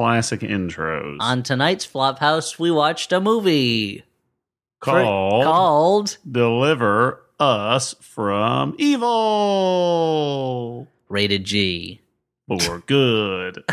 classic intros. On tonight's Flophouse, we watched a movie called Deliver Us from Evil. Rated G. For good.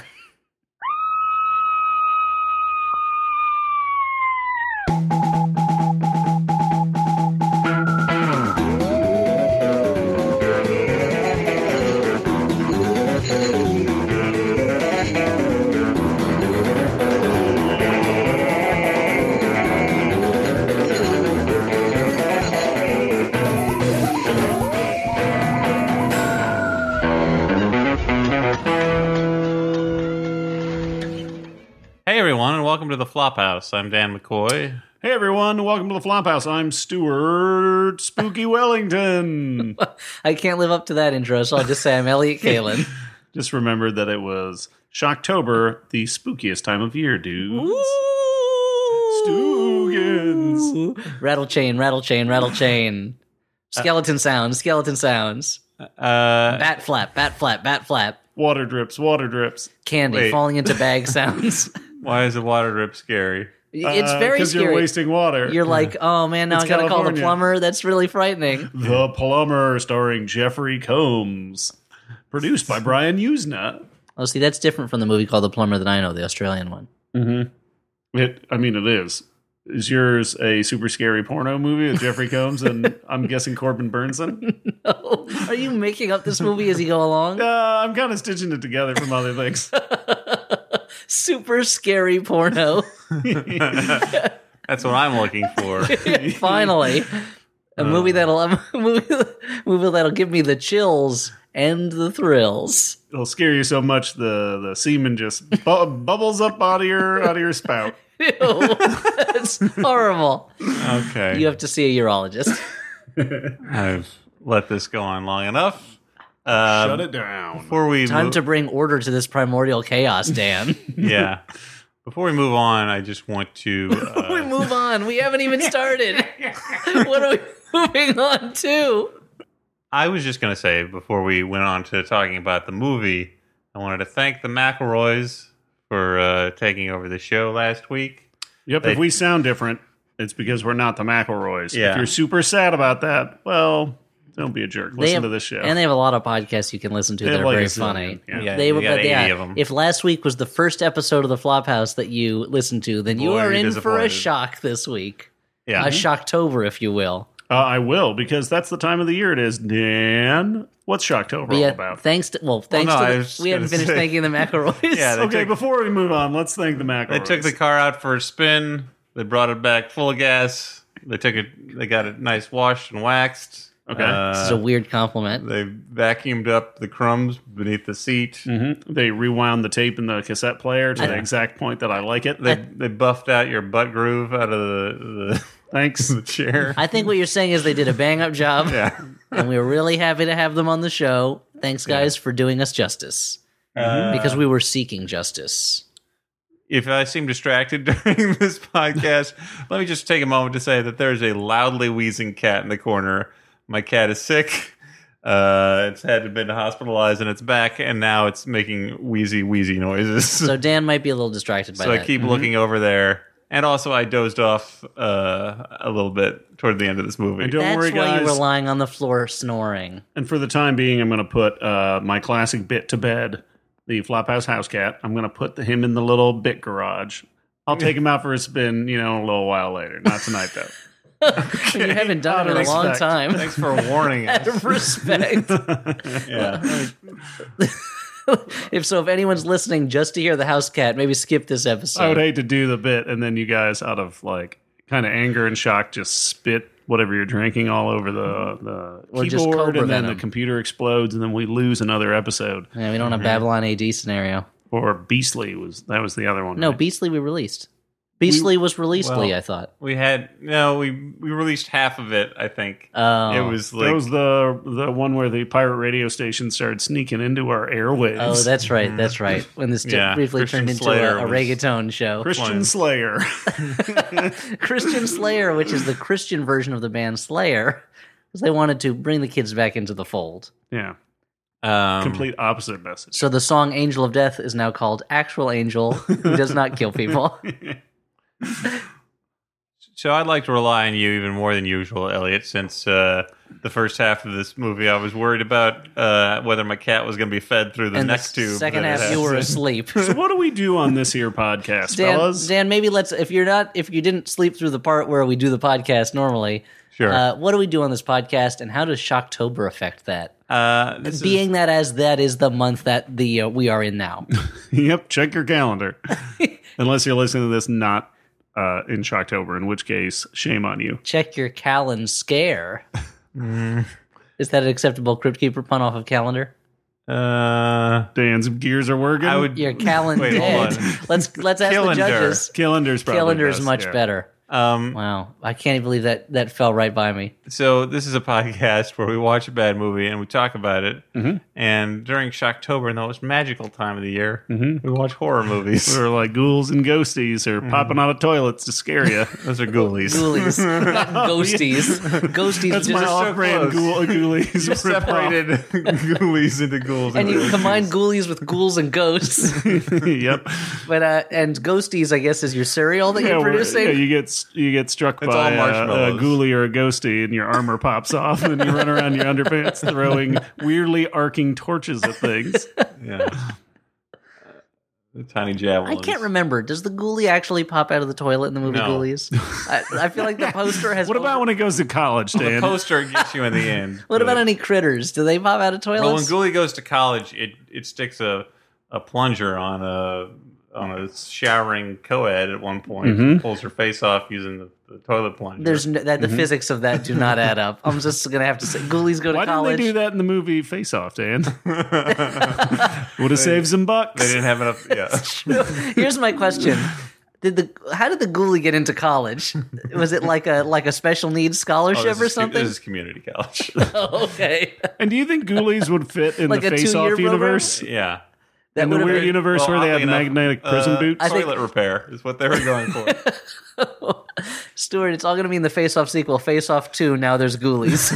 Hey everyone, and welcome to the Flophouse. I'm Dan McCoy. Hey everyone, welcome to the Flophouse. I'm Stuart Spooky Wellington. I can't live up to that intro, so I'll just say I'm Elliot Kalin. Just remembered that it was Shocktober, the spookiest time of year, dudes. Stoogans. Rattle chain, rattle chain, rattle chain. Skeleton sounds, skeleton sounds. Bat flap, bat flap, bat flap. Water drips, water drips. Candy Wait. falling into bag sounds. Why is the water drip scary? It's very Because scary. you're wasting water. You're like, oh man, now It's I gotta call the California. plumber. That's really frightening. The Plumber, starring Jeffrey Combs. Produced by Brian Usna. Oh, see, that's different from the movie called The Plumber That I Know, the Australian one. Mm-hmm. It is. Is yours a super scary porno movie with Jeffrey Combs and I'm guessing Corbin Burnson? No. Are you making up this movie as you go along? I'm kind of stitching it together from other things. Super scary porno. That's what I'm looking for. Finally. A movie that'll give me the chills and the thrills. It'll scare you so much the semen just bubbles up out of your spout. Ew, that's horrible. Okay. You have to see a urologist. I've let this go on long enough. Shut it down. Before we Time to bring order to this primordial chaos, Dan. Yeah. Before we move on, I just want to... We move on. We haven't even started. What are we moving on to? I was just going to say, before we went on to talking about the movie, I wanted to thank the McElroys for taking over the show last week. Yep, if we sound different, it's because we're not the McElroys. Yeah. If you're super sad about that, well, don't be a jerk. Listen to this show. And they have a lot of podcasts you can listen to They that have are like very a zillion, funny. yeah. They were, you got but 80 yeah, of them. if last week was the first episode of the Flophouse that you listened to, then you Boy, are you're in for a disappointed. shock this week. Yeah. A Shocktober, if you will. I will, because that's the time of the year it is. Dan, what's Shocktober all about? Thanks to I was we haven't gonna finished say- thanking the McElroys. Yeah, Okay, before we move on, let's thank the McElroys. They took the car out for a spin. They brought it back full of gas. They got it nice washed and waxed. Okay. This is a weird compliment. They vacuumed up the crumbs beneath the seat. They rewound the tape in the cassette player to the exact point that I like it. They buffed out your butt groove out of the Thanks. chair. I think what you're saying is they did a bang up job, Yeah. and we were really happy to have them on the show. Thanks, guys, for doing us justice. Because we were seeking justice. If I seem distracted during this podcast, let me just take a moment to say that there's a loudly wheezing cat in the corner. My cat is sick. It's been hospitalized and it's back, and now it's making wheezy noises. So Dan might be a little distracted by So that. I keep looking over there. And also, I dozed off a little bit toward the end of this movie. And don't That's worry, why guys. you were lying on the floor snoring. And for the time being, I'm going to put my classic bit to bed, the Flophouse house cat. I'm going to put him in the little bit garage. I'll take him out for a spin, a little while later. Not tonight, though. You haven't done it in a Out of long respect. time. Thanks for warning Out us. of respect. Yeah. If anyone's listening just to hear the house cat, maybe skip this episode. I would hate to do the bit and then you guys, out of kind of anger and shock, just spit whatever you're drinking all over the Or just keyboard, cobra and then venom. the computer explodes, and then we lose another episode. Yeah, we don't have Babylon AD scenario. Or Beastly was the other one. No, right? Beastly we released. Beastly was released, well- I thought. We released half of it, I think. Oh. It was That like was the one where the pirate radio station started sneaking into our airwaves. Oh, that's right. That's right. When this Yeah, briefly Christian turned into Slayer a was- reggaeton show. Christian Slayer. Christian Slayer, which is the Christian version of the band Slayer, because they wanted to bring the kids back into the fold. Yeah. Complete opposite message. So the song Angel of Death is now called Actual Angel, who does not kill people. So I'd like to rely on you even more than usual, Elliot, since the first half of this movie I was worried about whether my cat was going to be fed through the And neck the tube. second that it half, you has. were asleep. So what do we do on this here podcast, fellas? Dan, maybe if you didn't sleep through the part where we do the podcast normally, Sure. what do we do on this podcast, and how does Shocktober affect that? This Being that is the month that we are in now. Yep, check your calendar. Unless you're listening to this not in Shocktober, in which case, shame on you. Check your Callan scare. Is that an acceptable Crypt Keeper pun off of calendar? Dan's gears are working. I would. Your Callan Wait, dead. hold on. Let's ask Calendar. the judges. Calendar's probably Calendar's best, much yeah. better. Wow, I can't even believe that fell right by me. So this is a podcast where we watch a bad movie and we talk about it. Mm-hmm. And during Shocktober, in the most magical time of the year, we watch horror movies. Or like ghouls and ghosties or popping out of toilets to scare you. Those are ghoulies. Ghoulies, not ghosties. Ghosties. That's just, my off-brand close. ghoulies. You separated ghoulies into ghouls. and you combine ghoulies with ghouls and ghosts. Yep. But and ghosties, I guess, is your cereal that you're producing. Yeah, you get struck It's by all a marshmallows. ghoulie or a ghosty, and your armor pops off, and you run around your underpants throwing weirdly arcing torches at things. Yeah. The tiny javelins. I can't remember. Does the ghoulie actually pop out of the toilet in the movie No. Ghoulies? I feel like the poster has. What about when it goes to college, The Dan? poster gets you in the end. What about any critters? Do they pop out of Well, when toilets? Ghoulie goes to college, it sticks a plunger on a showering co-ed at one point, pulls her face off using the toilet plunger. There's the physics of that do not add up. I'm just gonna have to say, ghoulies go to Why college. didn't they do that in the movie Face Off, Dan? Would have saved some bucks. They didn't have enough. Yeah, Here's my question: How did the ghoulie get into college? Was it like a special needs scholarship or something? This is community college. Oh, okay. And do you think ghoulies would fit in Like the a Face 2-year Off universe? Yeah. In the would've weird been- universe where they have oddly enough, magnetic prison boots? I think- Toilet repair is what they were going for. Stuart, it's all going to be in the Face Off sequel, Face Off 2. Now there's ghoulies.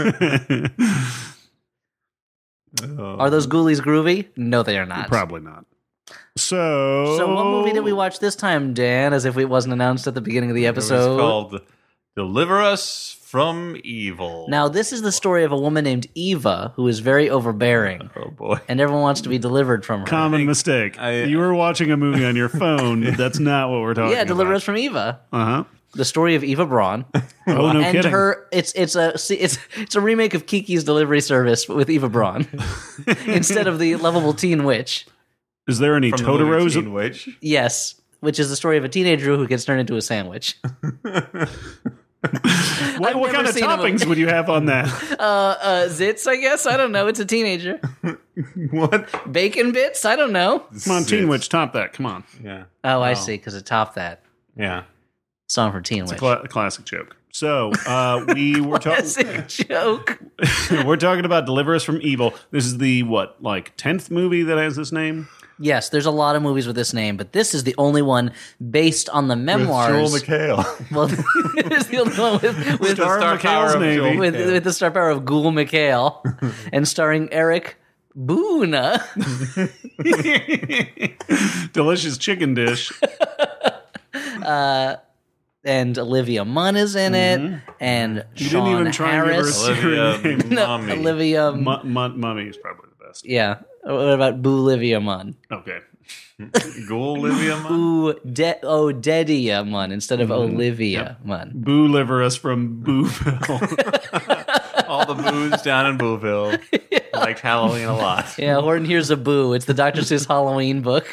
Are those ghoulies groovy? No, they are not. Probably not. So what movie did we watch this time, Dan? As if it wasn't announced at the beginning of the It was episode. called "Deliver Us from Evil." Now, this is the story of a woman named Eva who is very overbearing, oh boy. and everyone wants to be delivered from her. Common mistake. You were watching a movie on your phone. That's not what we're talking Yeah, Deliver about. Us from Eva. Uh-huh. The story of Eva Braun. Oh, no and kidding. her it's a remake of Kiki's Delivery Service but with Eva Braun instead of the lovable teen witch. Is there any From the movie Totoro's? Teen Witch. Yes, which is the story of a teenager who gets turned into a sandwich. What never kind of seen a movie. toppings would you have on that? Zits, I guess. I don't know. It's a teenager. What? Bacon bits. I don't know. Come on, Teen Witch, top that. Come on. Yeah. Oh, I see. Because it topped that Yeah. song for Teen Witch. Classic joke. So we were talking. Classic joke. We're talking about Deliver Us from Evil. This is the 10th movie that has this name? Yes, there's a lot of movies with this name, but this is the only one based on the memoirs. With Joel McHale. Well, it's the only one with the star power McHale's of Navy. Joel with, McHale. with the star power of Ghoul McHale and starring Eric Boona. Delicious chicken dish. And Olivia Munn is in it, and You Sean didn't even try and give her a Harris. secret name. Olivia No, Mummy. Olivia. Mummy is probably the best. Yeah. What about Boo Olivia Munn? Okay. Ghoul Olivia Munn? Dedia Munn instead of Olivia Munn. Boo Liver Us from Booville. All the booze down in Booville. Liked Halloween a lot. Yeah, Horton Hears a Boo. It's the Dr. Seuss Halloween book.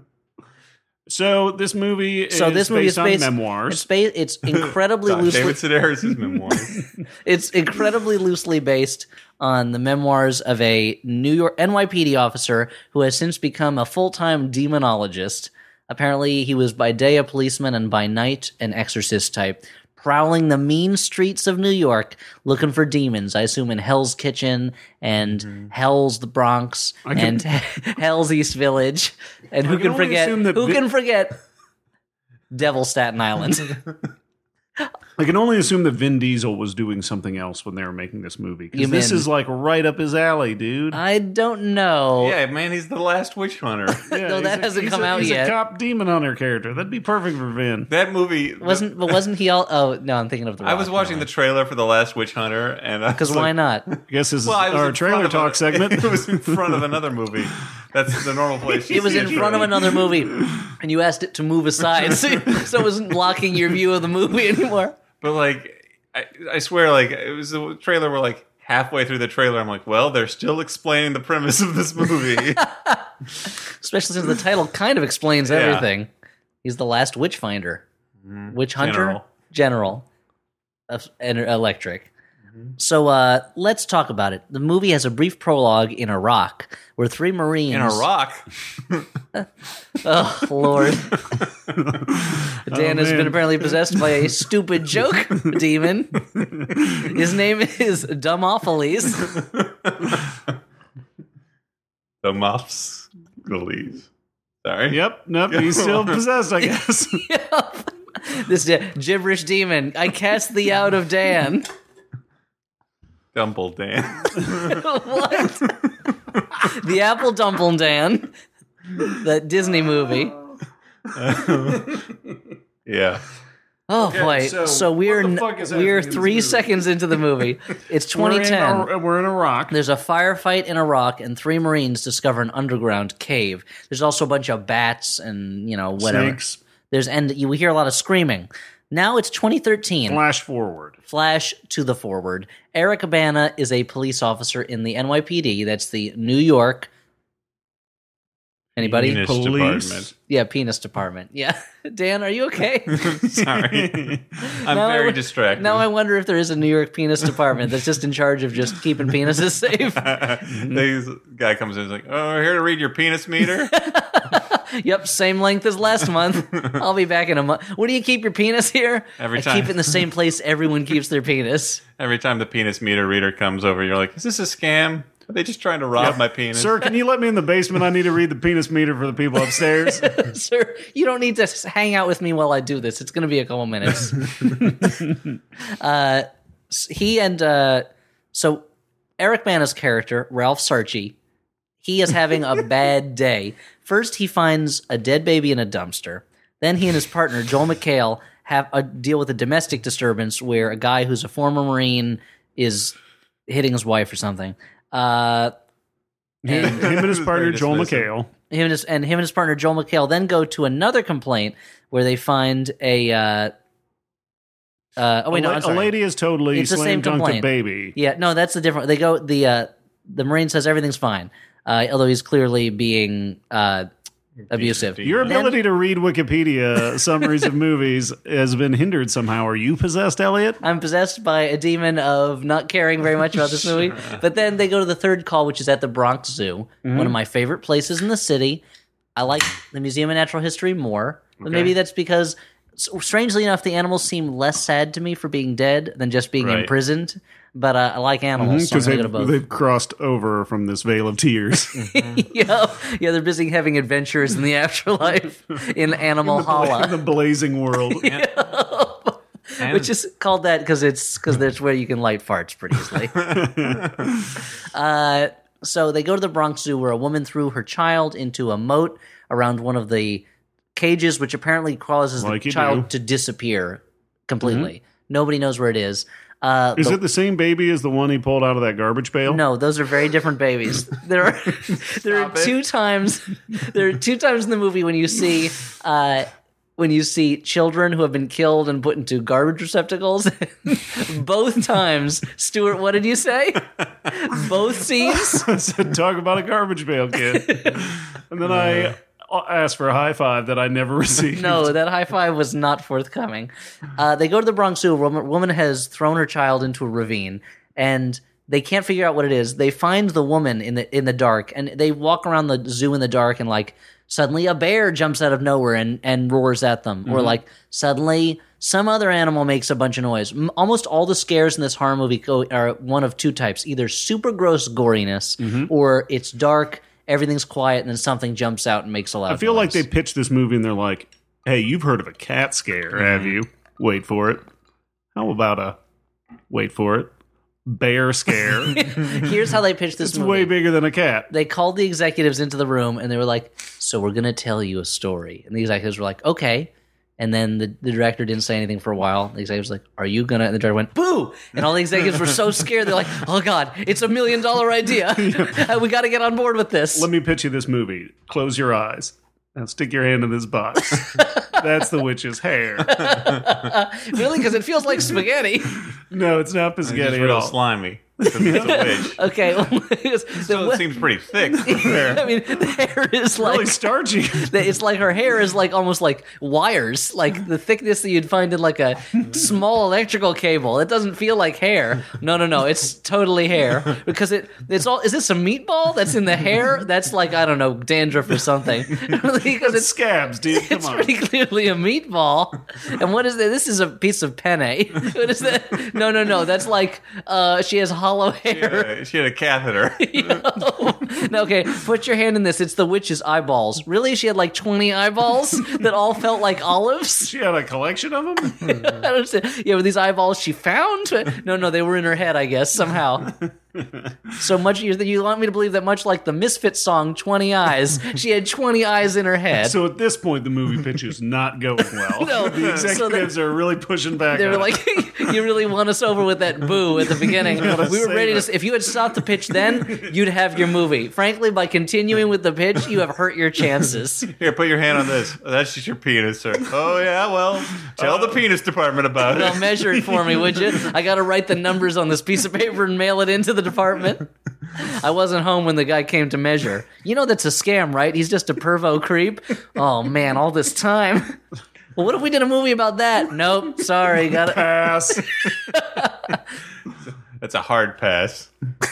So this movie is based on memoirs. It's incredibly loosely. David Sedaris' memoirs. It's incredibly loosely based on the memoirs of a New York NYPD officer who has since become a full-time demonologist. Apparently, he was by day a policeman and by night an exorcist type, prowling the mean streets of New York looking for demons. I assume in Hell's Kitchen and Hell's the Bronx and Hell's East Village. And who can can only forget? assume that Who can forget? Devil Staten Island. I can only assume that Vin Diesel was doing something else when they were making this movie. You Because this mean- is like right up his alley, dude. I don't know. Yeah, man, he's the last witch hunter. Yeah, No, that he's hasn't he's come out he's yet. a cop demon hunter character. That'd be perfect for Vin. That movie Wasn't he all? Oh no, I'm thinking of the. I was watching the trailer for The Last Witch Hunter, and because why not? I guess this is Well, I was our in trailer front of talk a- segment. It was in front of another movie. That's the normal place. you It was see in a front of trailer. another movie, and you asked it to move aside, so it wasn't blocking your view of the movie anymore. But like, I swear, like it was the trailer. We're like halfway through the trailer. I'm like, well, they're still explaining the premise of this movie. Especially since the title kind of explains Yeah. everything. He's the last witch finder, witch hunter, general of electric. So let's talk about it. The movie has a brief prologue in Iraq, where 3 Marines In Iraq, Oh Lord, Dan has man. been apparently possessed by a stupid joke demon. His name is Dumbophiles. the muffs, Gullies. Sorry. Yep, nope, he's still possessed, I guess. This gibberish demon. I cast thee out of Dan. Dumble Dan. What? The Apple Dumple Dan. That Disney movie. Yeah. Oh boy! so So we're what the fuck is happening we're in this 3 movie? seconds into the movie. It's 2010. We're in Iraq. There's a firefight in Iraq, and 3 Marines discover an underground cave. There's also a bunch of bats and whatever. Snakes. We hear a lot of screaming. Now it's 2013. Flash forward. Flash to the forward. Eric Bana is a police officer in the NYPD. That's the New York. Anybody? Penis Police? department. Yeah, penis department. Yeah, Dan, are you okay? Sorry. I'm Now very I- distracted. Now I wonder if there is a New York penis department that's just in charge of just keeping penises safe. This guy comes in and is like, oh, we're here to read your penis meter. Yep, same length as last month. I'll be back in a month. What do you keep your penis here? Every I time. keep it in the same place everyone keeps their penis. Every time the penis meter reader comes over, you're like, is this a scam? Are they just trying to rob my penis? Sir, can you let me in the basement? I need to read the penis meter for the people upstairs. Sir, you don't need to hang out with me while I do this. It's going to be a couple minutes. So Eric Bana's character, Ralph Sarchi, he is having a bad day. First, he finds a dead baby in a dumpster. Then he and his partner, Joel McHale, have a deal with a domestic disturbance where a guy who's a former Marine is hitting his wife or something. Him and his partner, Very Joel dismissive. McHale. Him and his partner Joel McHale then go to another complaint where they find a. A lady is totally It's the same slam dunked a complaint. baby. Yeah, no, that's the different. They go the Marine says everything's fine, although he's clearly being abusive. Your ability to read Wikipedia summaries of movies has been hindered somehow. Are you possessed, Elliot? I'm possessed by a demon of not caring very much about this movie. But then they go to the third call, which is at the Bronx Zoo, one of my favorite places in the city. I like the Museum of Natural History more, but maybe that's because, strangely enough, the animals seem less sad to me for being dead than just being Right. imprisoned. But I like animals, so I'm Because going to go to both. they've crossed over from this veil of tears. Yeah, they're busy having adventures in the afterlife in Animal in Hala. the blazing world. And Which is called that because that's where you can light farts pretty easily. So they go to the Bronx Zoo where a woman threw her child into a moat around one of the cages, which apparently causes Like the you child do. to disappear completely. Nobody knows where it is. Is it the same baby as the one he pulled out of that garbage pail? No, those are very different babies. There are Stop it. two times in the movie when you see children who have been killed and put into garbage receptacles. Both times, Stuart, what did you say? Both scenes? I said, talk about a garbage pail, kid. And then I asked for a high five that I never received. No, that high five was not forthcoming. They go to the Bronx Zoo. A woman has thrown her child into a ravine, and they can't figure out what it is. They find the woman in the dark, and they walk around the zoo in the dark, and like suddenly a bear jumps out of nowhere and roars at them, or like suddenly some other animal makes a bunch of noise. Almost all the scares in this horror movie are one of two types: either super gross goriness, or it's dark. Everything's quiet, and then something jumps out and makes a loud I feel like noise. they pitched this movie and they're like, hey, you've heard of a cat scare, have you? Wait for it. How about wait for it, bear scare? Here's how they pitched this It's movie. way bigger than a cat. They called the executives into the room and they were like, so we're going to tell you a story. And the executives were like, okay. And then the director didn't say anything for a while. The executives were like, are you going to? And the director went, boo! And all the executives were so scared. They're like, oh, God, it's $1 million idea. We got to get on board with this. Let me pitch you this movie. Close your eyes. Now stick your hand in this box. That's the witch's hair. Really? Because it feels like spaghetti. No, it's not It's spaghetti just at real all. slimy. It's a witch. Okay. Still, it seems pretty thick. to be fair. I mean, the hair is Really like... starchy. It's like her hair is like almost like wires, like the thickness that you'd find in like a small electrical cable. It doesn't feel like hair. No, it's totally hair because it's all. Is this a meatball that's in the hair? That's like, I don't know, dandruff or something. Because It's scabs, dude. Come it's on. pretty clearly a meatball. And what is that? This is a piece of penne. What is that? No. That's like she has hollow hair. She had a catheter. No, okay, put your hand in this. It's the witch's eyeballs. Really? She had like 20 eyeballs that all felt like olives? She had a collection of them. I don't understand. Yeah, were these eyeballs she found? No, they were in her head, I guess, somehow. So much you want me to believe that much like the Misfits song 20 Eyes, she had 20 eyes in her head. So at this point, the movie pitch is not going well. No, The executives are really pushing back. They were on it. like, you really won us over with that boo at the beginning. We were save ready it. to. If you had stopped the pitch then, you'd have your movie. Frankly, by continuing with the pitch, you have hurt your chances. Here, put your hand on this. That's just your penis, sir. Oh, yeah, well, tell the penis department about Well, it. measure it for me, would you? I got to write the numbers on this piece of paper and mail it into the department. I wasn't home when the guy came to measure. You know that's a scam, right? He's just a pervo creep. Oh, man, all this time. Well, what if we did a movie about that? Nope, sorry, got it. Pass. That's a hard pass.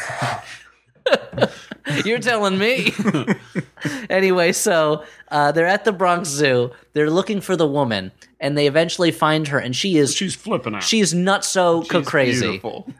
You're telling me. Anyway, so they're at the Bronx Zoo. They're looking for the woman, and they eventually find her, and She's flipping out. she's nutso She's crazy. Beautiful.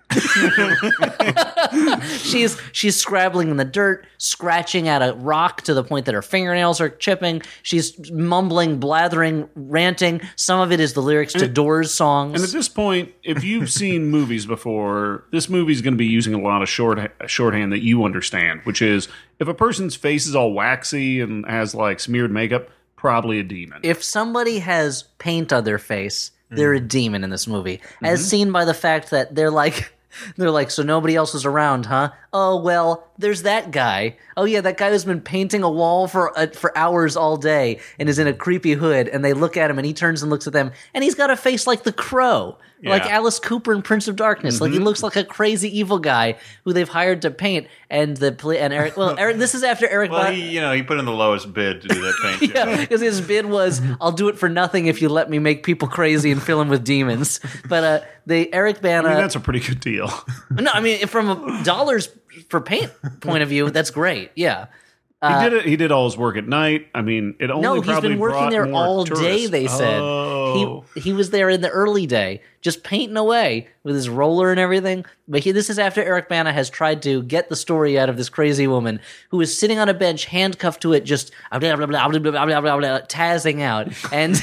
She's scrabbling in the dirt, scratching at a rock to the point that her fingernails are chipping. She's mumbling, blathering, ranting. Some of it is the lyrics to Doors songs. And at this point, if you've seen movies before, this movie's going to be using a lot of shorthand that you understand, which is if a person's face is all waxy and has like smeared makeup, probably a demon. If somebody has paint on their face, they're a demon in this movie, as seen by the fact that they're like, so nobody else is around, huh? Oh, well, there's that guy. Oh, yeah, that guy who's been painting a wall for hours all day and is in a creepy hood, and they look at him, and he turns and looks at them, and he's got a face like the Crow, like Yeah. Alice Cooper in Prince of Darkness. Like, he looks like a crazy evil guy who they've hired to paint, and Eric, this is after Eric Well, he put in the lowest bid to do that paint job. yeah, because his bid was, "I'll do it for nothing if you let me make people crazy and fill them with demons." But Eric Bana, I mean, that's a pretty good deal. no, I mean from a dollars for paint point of view, that's great. Yeah, He did all his work at night. I mean, it only no, he's probably been working brought there more all day. tourists. They said Oh. he was there in the early day, just painting away with his roller and everything. But this is after Eric Bana has tried to get the story out of this crazy woman who is sitting on a bench, handcuffed to it, just blah, blah, blah, blah, blah, blah, blah, blah, blah, tazzing out, and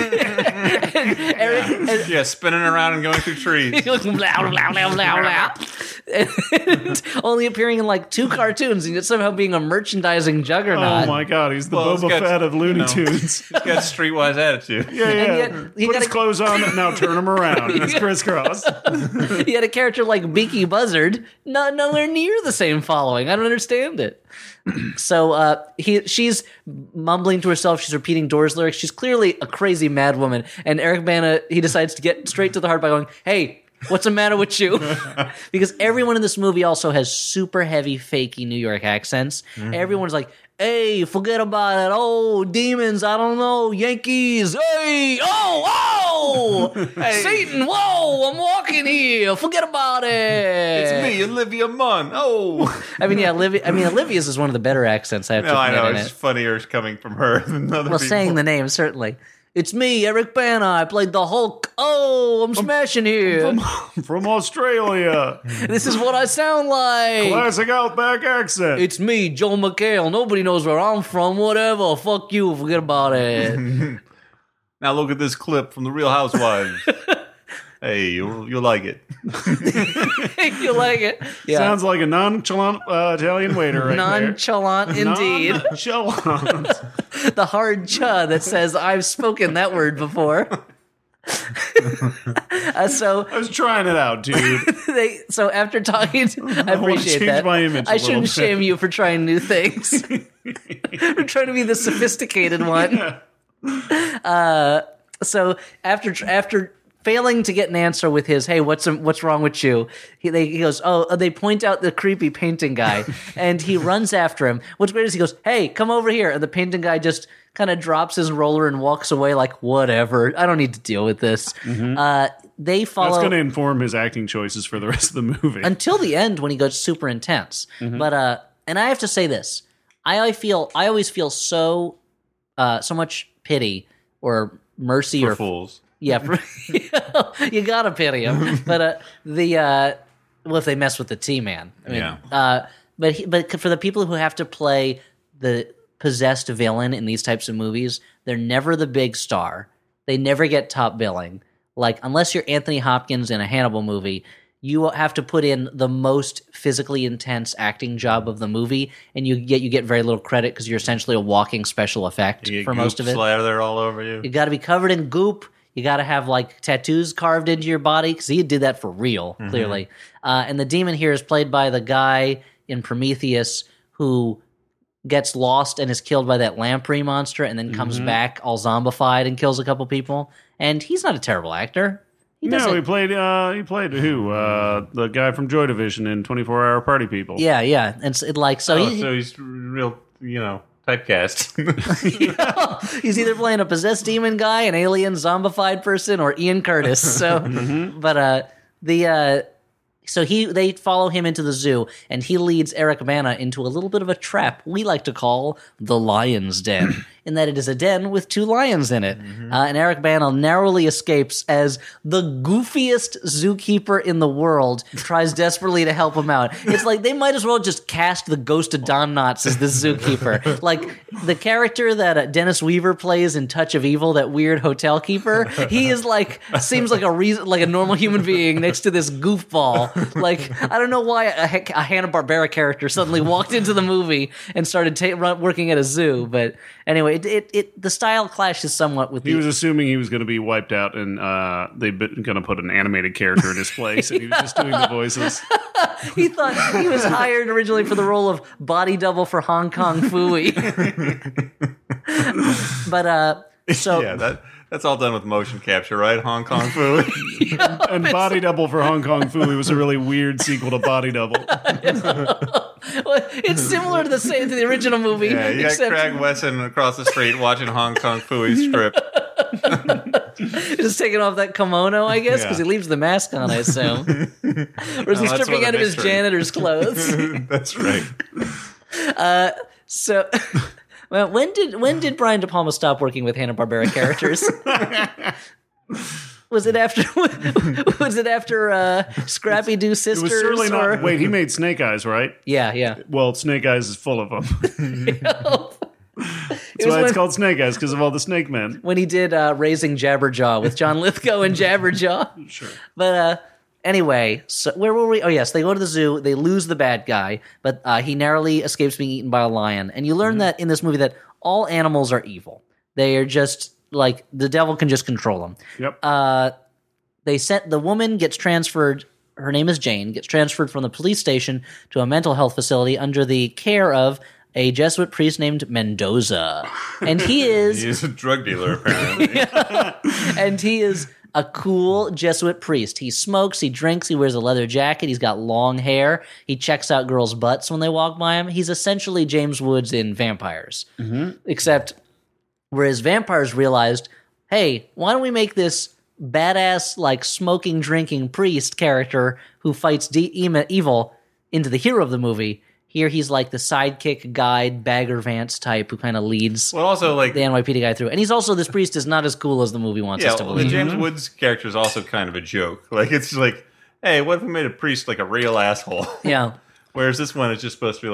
Eric. Yeah, spinning around and going through trees. blah, blah, blah, blah, blah. And only appearing in like 2 cartoons and yet somehow being a merchandising juggernaut. Oh my God, he's the Well, Boba he's got, Fett of Looney you know, Tunes. He's got streetwise attitude. Yeah. yet he Put got his a- clothes on and now turn him around. It's crisscross. He had a character like Beaky Buzzard, nowhere near the same following. I don't understand it. So she's mumbling to herself. She's repeating Doors lyrics. She's clearly a crazy mad woman. And Eric Bana, he decides to get straight to the heart by going, "Hey, what's the matter with you?" Because everyone in this movie also has super heavy, fakey New York accents. Everyone's like, "Hey, forget about it. Oh, demons, I don't know. Yankees. Hey, oh, Hey. Satan, whoa, I'm walking here. Forget about it." It's me, Olivia Munn. Oh. I mean, yeah, Olivia's is one of the better accents I have to No, I admit know. in It's it. funnier coming from her than other Well, people. saying the name, certainly. It's me, Eric Bana. I played the Hulk. Oh, I'm smashing here. From Australia. This is what I sound like. Classic Outback accent. It's me, Joel McHale. Nobody knows where I'm from. Whatever. Fuck you. Forget about it. Now look at this clip from The Real Housewives. Hey, you'll like it. You like it? Yeah. Sounds like a nonchalant Italian waiter right Nonchalant there. indeed. Nonchalant. The hard ch that says I've spoken that word before. So I was trying it out, dude. so after talking, I appreciate change that. my image a I little shouldn't bit. shame you for trying new things. We're trying to be the sophisticated one. So after failing to get an answer with his, hey, what's wrong with you? He goes, they point out the creepy painting guy, and he runs after him. What's great is he goes, hey, come over here, and the painting guy just kind of drops his roller and walks away like, whatever, I don't need to deal with this. They follow. That's going to inform his acting choices for the rest of the movie. Until the end when he goes super intense. But and I have to say this, I always feel so much pity or mercy For or fools. yeah, you gotta pity him. But if they mess with the T-Man, I mean, Yeah. but for the people who have to play the possessed villain in these types of movies, they're never the big star. They never get top billing. Like, unless you're Anthony Hopkins in a Hannibal movie, you have to put in the most physically intense acting job of the movie, and you get very little credit because you're essentially a walking special effect You get for most of it. slather all over you. You got to be covered in goop. You got to have like tattoos carved into your body because he did that for real, clearly. And the demon here is played by the guy in Prometheus who gets lost and is killed by that lamprey monster, and then comes back all zombified and kills a couple people. And he's not a terrible actor. He No, he played who? The guy from Joy Division in 24-Hour Party People. Yeah, yeah. And so So he's real, typecast. he's either playing a possessed demon guy, an alien zombified person, or Ian Curtis. So, but they follow him into the zoo, and he leads Eric Bana into a little bit of a trap we like to call the Lion's Den, in that it is a den with two lions in it. And Eric Bana narrowly escapes as the goofiest zookeeper in the world tries desperately to help him out. It's like they might as well just cast the ghost of Don Knotts as the zookeeper. Like the character that Dennis Weaver plays in Touch of Evil, that weird hotel keeper, he is like, seems like a normal human being next to this goofball. Like, I don't know why a Hanna-Barbera character suddenly walked into the movie and started working at a zoo, but anyway, the style clashes somewhat with He was assuming he was going to be wiped out, and they're going to put an animated character in his place, and he was just doing the voices. He thought he was hired originally for the role of body double for Hong Kong Phooey. But so Yeah, that's all done with motion capture, right? Hong Kong food. And Body Double for Hong Kong Phooey was a really weird sequel to Body Double. it's similar to the original movie. Yeah, you got except Craig Wesson across the street watching Hong Kong Phooey strip. just taking off that kimono, I guess, because Yeah. he leaves the mask on, I assume. Or is he that's stripping one out of of his mystery. janitor's clothes? That's right. So, well, when did Brian De Palma stop working with Hanna-Barbera characters? Was it after Scrappy Doo It Sisters? was certainly or- not. Wait, he made Snake Eyes, right? Yeah. Well, Snake Eyes is full of them. It That's was why it's when, called Snake Eyes, because of all the snake men. when he did Raising Jabberjaw with John Lithgow and Jabberjaw. Sure. But anyway, so where were we? Oh, yes, they go to the zoo. They lose the bad guy, but he narrowly escapes being eaten by a lion. And you learn that in this movie that all animals are evil. They are just like the devil can just control them. Yep. The woman gets transferred. Her name is Jane. Gets transferred from the police station to a mental health facility under the care of a Jesuit priest named Mendoza, and he is He's a drug dealer, apparently. and he is a cool Jesuit priest. He smokes, he drinks, he wears a leather jacket, he's got long hair, he checks out girls' butts when they walk by him. He's essentially James Woods in Vampires, except whereas Vampires realized, hey, why don't we make this badass, like smoking, drinking priest character who fights evil into the hero of the movie? Here he's like the sidekick guide, Bagger Vance type who kind of leads Well, also, like, the NYPD guy through. And he's also, this priest is not as cool as the movie wants us to the believe. James Woods character is also kind of a joke. Like, it's like, hey, what if we made a priest like a real asshole? Yeah. Whereas this one is just supposed to be like,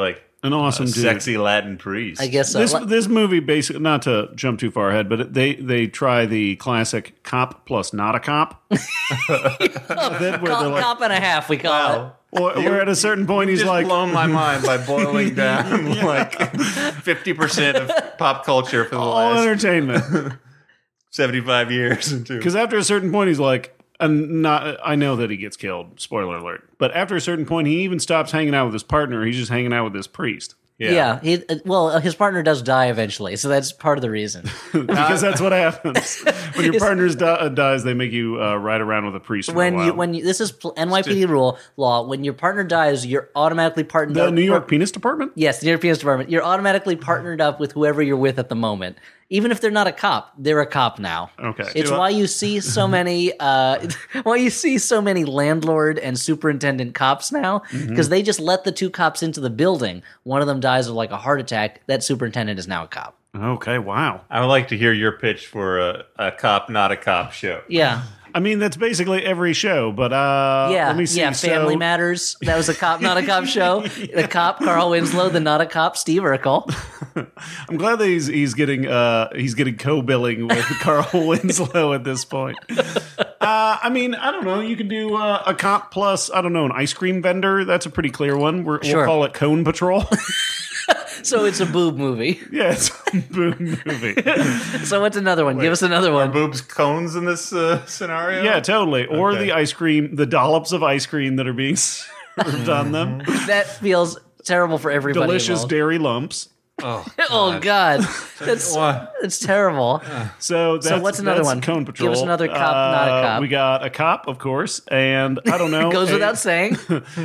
An awesome dude. Sexy Latin priest. I guess so. This movie basically, not to jump too far ahead, but they try the classic cop plus not a cop. Where they're like, cop and a half, we call it. Wow. or at a certain point he's Just like, blown my mind by boiling down like 50% of pop culture for the all last entertainment. 75 years. Because after a certain point he's like, I know that he gets killed, spoiler alert. But after a certain point he even stops hanging out with his partner. He's just hanging out with this priest. Yeah. His partner does die eventually, so that's part of the reason. Because that's what happens when your partner dies. They make you ride around with a priest. For a while. This is NYPD law. When your partner dies, you're automatically partnered up. The New York Penis Department. Yes, the New York Penis Department. You're automatically partnered up with whoever you're with at the moment. Even if they're not a cop, they're a cop now. Okay, it's why you see so many. Why you see so many landlord and superintendent cops now, because they just let the two cops into the building. One of them dies of like a heart attack. That superintendent is now a cop. Okay, wow. I would like to hear your pitch for a cop, not a cop show. Yeah. I mean, that's basically every show, but let me see. Family Matters. That was a cop, not a cop show. The cop, Carl Winslow. The not a cop, Steve Urkel. I'm glad that he's getting co-billing with Carl Winslow at this point. I mean, I don't know. You could do a cop plus, I don't know, an ice cream vendor. That's a pretty clear one. We'll call it Cone Patrol. So it's a boob movie. Yeah, it's a boob movie. So what's another one? Give us another one. Are boobs cones in this scenario? Yeah, totally. Or the ice cream, the dollops of ice cream that are being served on them. That feels terrible for everybody. Delicious involved. dairy lumps. Oh God, that's terrible. So what's another one? Cone Patrol. Give us another cop, not a cop. We got a cop, of course, and I don't know. Goes without saying.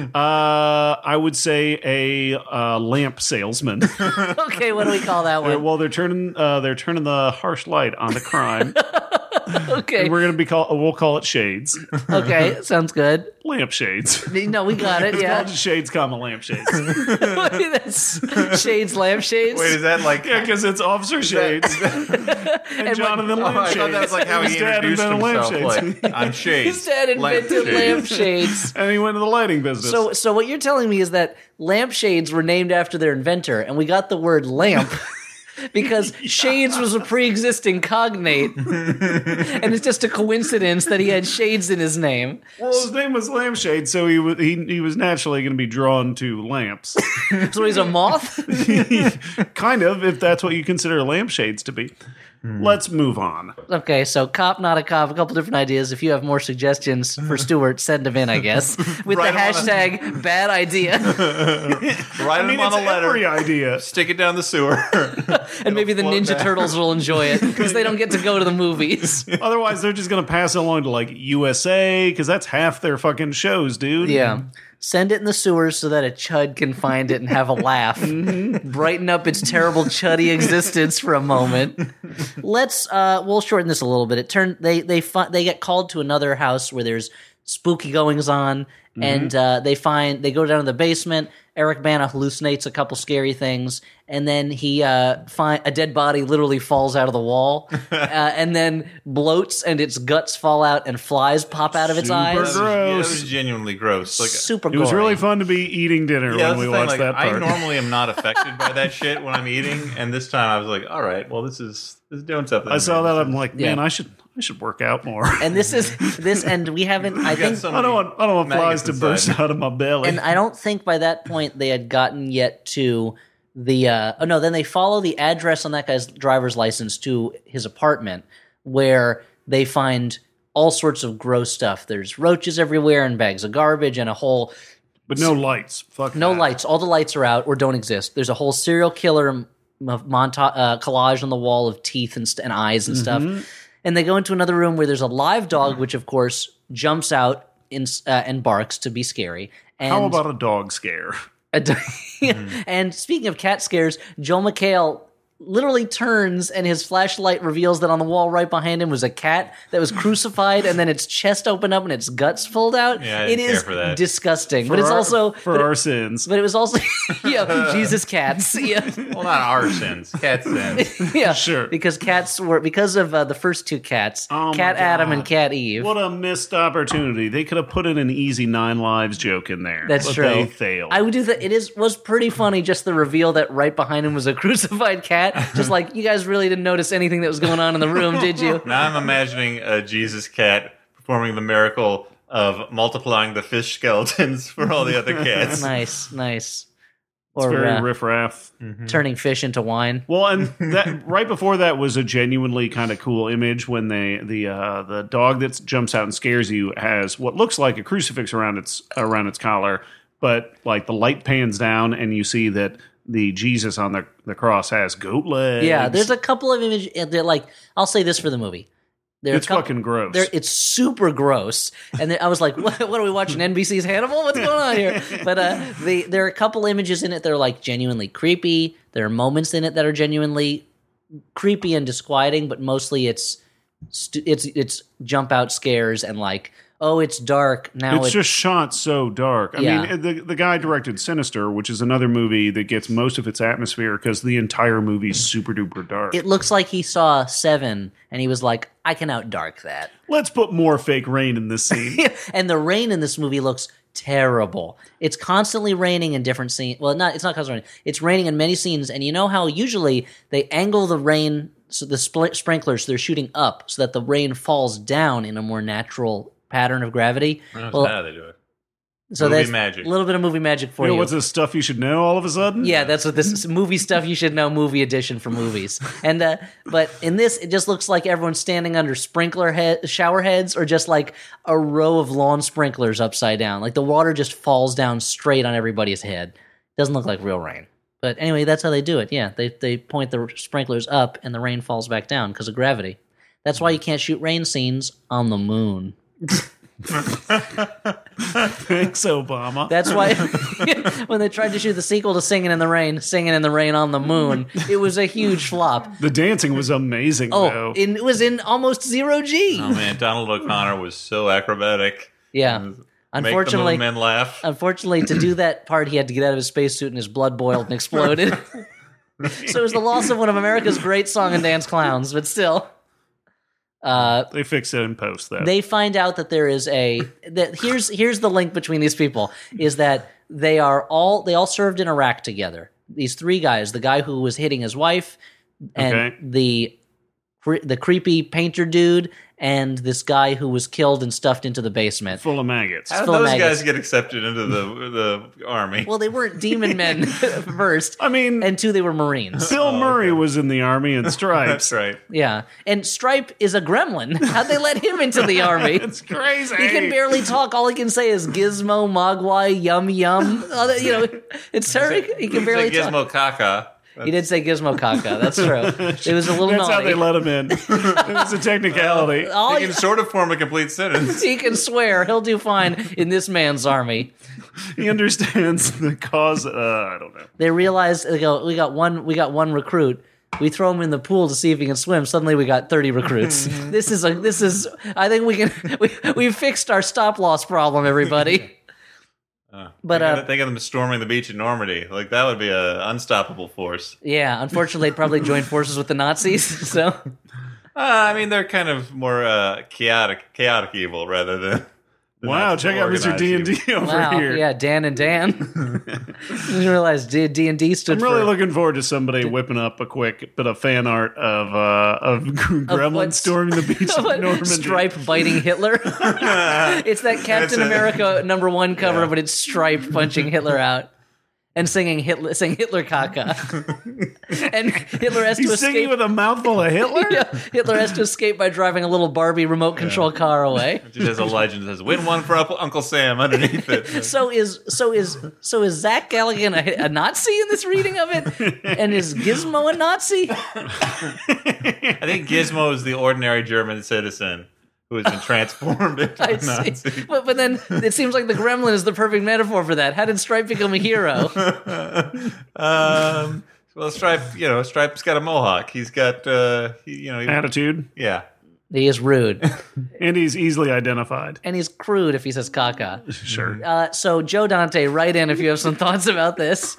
I would say a lamp salesman. Okay, what do we call that one? Well, they're turning the harsh light on the crime. Okay, and we'll call it shades. Okay, sounds good. Lamp shades. No, we got it. It's Yeah, called shades, lamp shades. That's shades, lamp shades. Wait, is that like? Yeah, because it's Officer Shades and Jonathan Lamp I Shades. thought that was like how he His dad introduced invented himself. lampshades. Like, I'm Shades. His dad invented lampshades. And he went to the lighting business. So what you're telling me is that lampshades were named after their inventor, and we got the word lamp because shades was a pre-existing cognate, and it's just a coincidence that he had shades in his name. Well, his name was Lampshade, so he was naturally going to be drawn to lamps. So he's a moth? Kind of, if that's what you consider lampshades to be. Let's move on. Okay, so cop, not a cop, a couple different ideas. If you have more suggestions for Stuart, send them in, I guess. With the hashtag bad idea. Write them on a letter. Every idea. Stick it down the sewer. And maybe the Ninja Turtles will enjoy it because they don't get to go to the movies. Otherwise, they're just going to pass it along to like USA because that's half their fucking shows, dude. Yeah. Send it in the sewers so that a chud can find it and have a laugh. Brighten up its terrible chuddy existence for a moment. We'll shorten this a little bit. They get called to another house where there's spooky goings on, and they go down to the basement. Eric Bana hallucinates a couple scary things, and then a dead body literally falls out of the wall, and then bloats, and its guts fall out, and flies pop out of its eyes. Gross. That was genuinely gross. Like, Super. It was gory. really fun to be eating dinner yeah, when we watched that part. I normally am not affected by that shit when I'm eating, and this time I was like, all right, well, this is doing something. I saw that. I'm like, man, Yeah. I should work out more. And and we haven't. I think. so I don't want flies maggots to inside. burst out of my belly. And I don't think by that point they had gotten yet to the then they follow the address on that guy's driver's license to his apartment, where they find all sorts of gross stuff. There's roaches everywhere and bags of garbage and a whole But no lights. Fuck no that. lights. All the lights are out or don't exist. There's a whole serial killer collage on the wall of teeth and eyes and stuff. And they go into another room where there's a live dog, which of course jumps out and barks to be scary. And How about a dog scare? And speaking of cat scares, Joel McHale literally turns and his flashlight reveals that on the wall right behind him was a cat that was crucified, and then its chest opened up and its guts pulled out. Yeah, I it didn't is care for that. disgusting. But it's also for our sins. But it was also Jesus cats. Yeah. Well, not our sins, cat sins. Yeah, Sure. Because cats were because of the first two cats, Oh my Cat Adam God. and Cat Eve. What a missed opportunity! They could have put in an easy 9 lives joke in there. That's but true. They failed. I would do that. Was pretty funny. Just the reveal that right behind him was a crucified cat. Just like you guys really didn't notice anything that was going on in the room, did you? Now I'm imagining a Jesus cat performing the miracle of multiplying the fish skeletons for all the other cats. Nice. it's Or very riffraff. turning fish into wine. Well, and that right before that was a genuinely kind of cool image when the dog that jumps out and scares you has what looks like a crucifix around its collar, but like the light pans down and you see that the Jesus on the cross has goat legs. Yeah, there's a couple of images that, like, I'll say this for the movie. It's fucking gross. It's super gross, and I was like, "What are we watching? NBC's Hannibal? What's going on here?" But there are a couple images in it that are like genuinely creepy. There are moments in it that are genuinely creepy and disquieting, but mostly it's jump out scares and like, oh, it's dark now. It's just shot so dark. I Yeah. mean, the guy directed Sinister, which is another movie that gets most of its atmosphere because the entire movie is super duper dark. It looks like he saw Seven, and he was like, I can outdark that. Let's put more fake rain in this scene. And the rain in this movie looks terrible. It's constantly raining in different scenes. Well, it's not constantly raining. It's raining in many scenes, and you know how usually they angle the rain, so the sprinklers, they're shooting up so that the rain falls down in a more natural pattern of gravity. That's Well, how they do it. so movie that's magic. a little bit of movie magic for You know you. what's the stuff you should know all of a sudden? Yeah, that's what this is. Movie stuff you should know, movie edition for movies. And but in this, it just looks like everyone's standing under shower heads, or just like a row of lawn sprinklers upside down. Like the water just falls down straight on everybody's head. Doesn't look like real rain. But anyway, that's how they do it. Yeah, they point the sprinklers up, and the rain falls back down because of gravity. That's why you can't shoot rain scenes on the moon. Thanks, Obama. That's why when they tried to shoot the sequel to Singing in the Rain on the Moon, it was a huge flop. The dancing was amazing, though. It was in almost zero G. Oh man, Donald O'Connor was so acrobatic. Yeah. Make the Unfortunately, moon men laugh. to do that part, he had to get out of his spacesuit and his blood boiled and exploded. So it was the loss of one of America's great song and dance clowns, but still. They fixed it in post, though. They find out that there is here's the link between these people is that they all served in Iraq together. These three guys, the guy who was hitting his wife, and the creepy painter dude, and this guy who was killed and stuffed into the basement. Full of maggots. How did full of those maggots. guys get accepted into the army? Well, they weren't demon men first. I mean, And two, they were Marines. Bill Murray was in the Army in That's Stripes. right. Yeah. And Stripe is a gremlin. How'd they let him into the army? It's crazy. He can barely talk. All he can say is gizmo, mogwai, yum, yum. It's terrible. He can barely It's like talk. Gizmo Kaka. He did say gizmo caca. That's true. It was a little That's how naughty. they let him in. It was a technicality. All He can sort of form a complete sentence. he can swear. He'll do fine in this man's army. He understands the cause. I don't know. They realize we got one recruit. We throw him in the pool to see if he can swim. Suddenly, we got 30 recruits. This is. I think we fixed our stop loss problem, everybody. But Think of them storming the beach in Normandy. Like that would be an unstoppable force. yeah, unfortunately, they'd probably joined forces with the Nazis. So I mean, they're kind of more chaotic evil rather than. Wow, check out Mr. D&D over wow, here. yeah, Dan and Dan. Didn't realize D&D stood I'm really for. looking forward to somebody whipping up a quick bit of fan art of Gremlin what's- storming the beach of Normandy. Stripe biting Hitler. It's that Captain America #1 cover, but it's Stripe punching Hitler out and saying Hitler caca. And Hitler has to He's escape. singing with a mouthful of Hitler? Yeah, Hitler has to escape by driving a little Barbie remote control car away. It has a legend that says "Win one for Uncle Sam" underneath it. So is Zach Galligan a Nazi in this reading of it? And is Gizmo a Nazi? I think Gizmo is the ordinary German citizen who has been transformed into I a see. Nazi. But then it seems like the Gremlin is the perfect metaphor for that. How did Stripe become a hero? Well, Stripe's got a mohawk. He's got, Attitude. yeah. He is rude. And he's easily identified. And he's crude if he says caca. Sure. So Joe Dante, write in if you have some thoughts about this.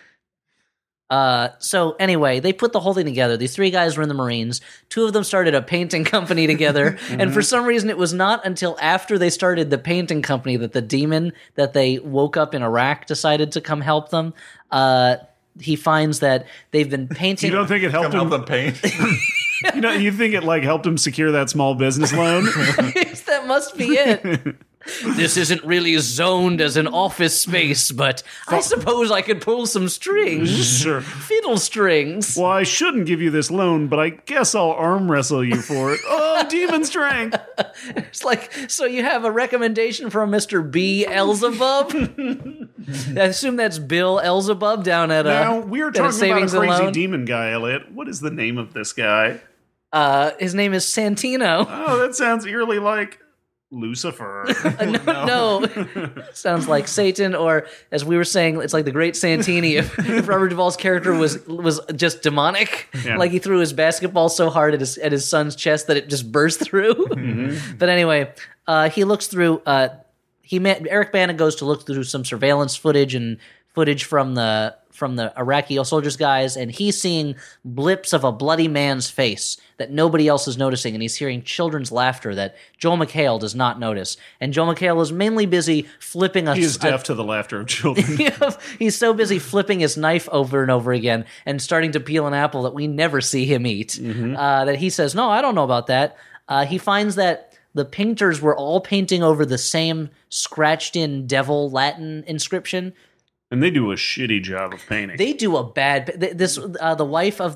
So anyway, they put the whole thing together. These three guys were in the Marines. Two of them started a painting company together. And for some reason, it was not until after they started the painting company that the demon that they woke up in Iraq decided to come help them. He finds that they've been painting. You don't think it helped Come him? help them paint. You think it helped him secure that small business loan? That must be it. This isn't really zoned as an office space, but I suppose I could pull some strings. Sure. Fiddle strings. Well, I shouldn't give you this loan, but I guess I'll arm wrestle you for it. Oh, demon strength! It's like, so you have a recommendation from Mr. B. Elzebub? I assume that's Bill Elzebub down at Now, we are at talking about a Savings and crazy Loan. demon guy, Elliot. What is the name of this guy? His name is Santino. Oh, that sounds eerily like Lucifer. No. Sounds like Satan, or as we were saying, it's like the Great Santini if Robert Duvall's character was just demonic. Yeah. Like he threw his basketball so hard at his son's chest that it just burst through. Mm-hmm. But anyway, he looks through. Eric Bana goes to look through some surveillance footage and footage from the Iraqi soldiers guys, and he's seeing blips of a bloody man's face that nobody else is noticing, and he's hearing children's laughter that Joel McHale does not notice. And Joel McHale is mainly busy flipping He is deaf to the laughter of children. He's so busy flipping his knife over and over again and starting to peel an apple that we never see him eat. That he says, no, I don't know about that. He finds that the painters were all painting over the same scratched-in devil Latin inscription. And they do a shitty job of painting. They do a bad. The wife of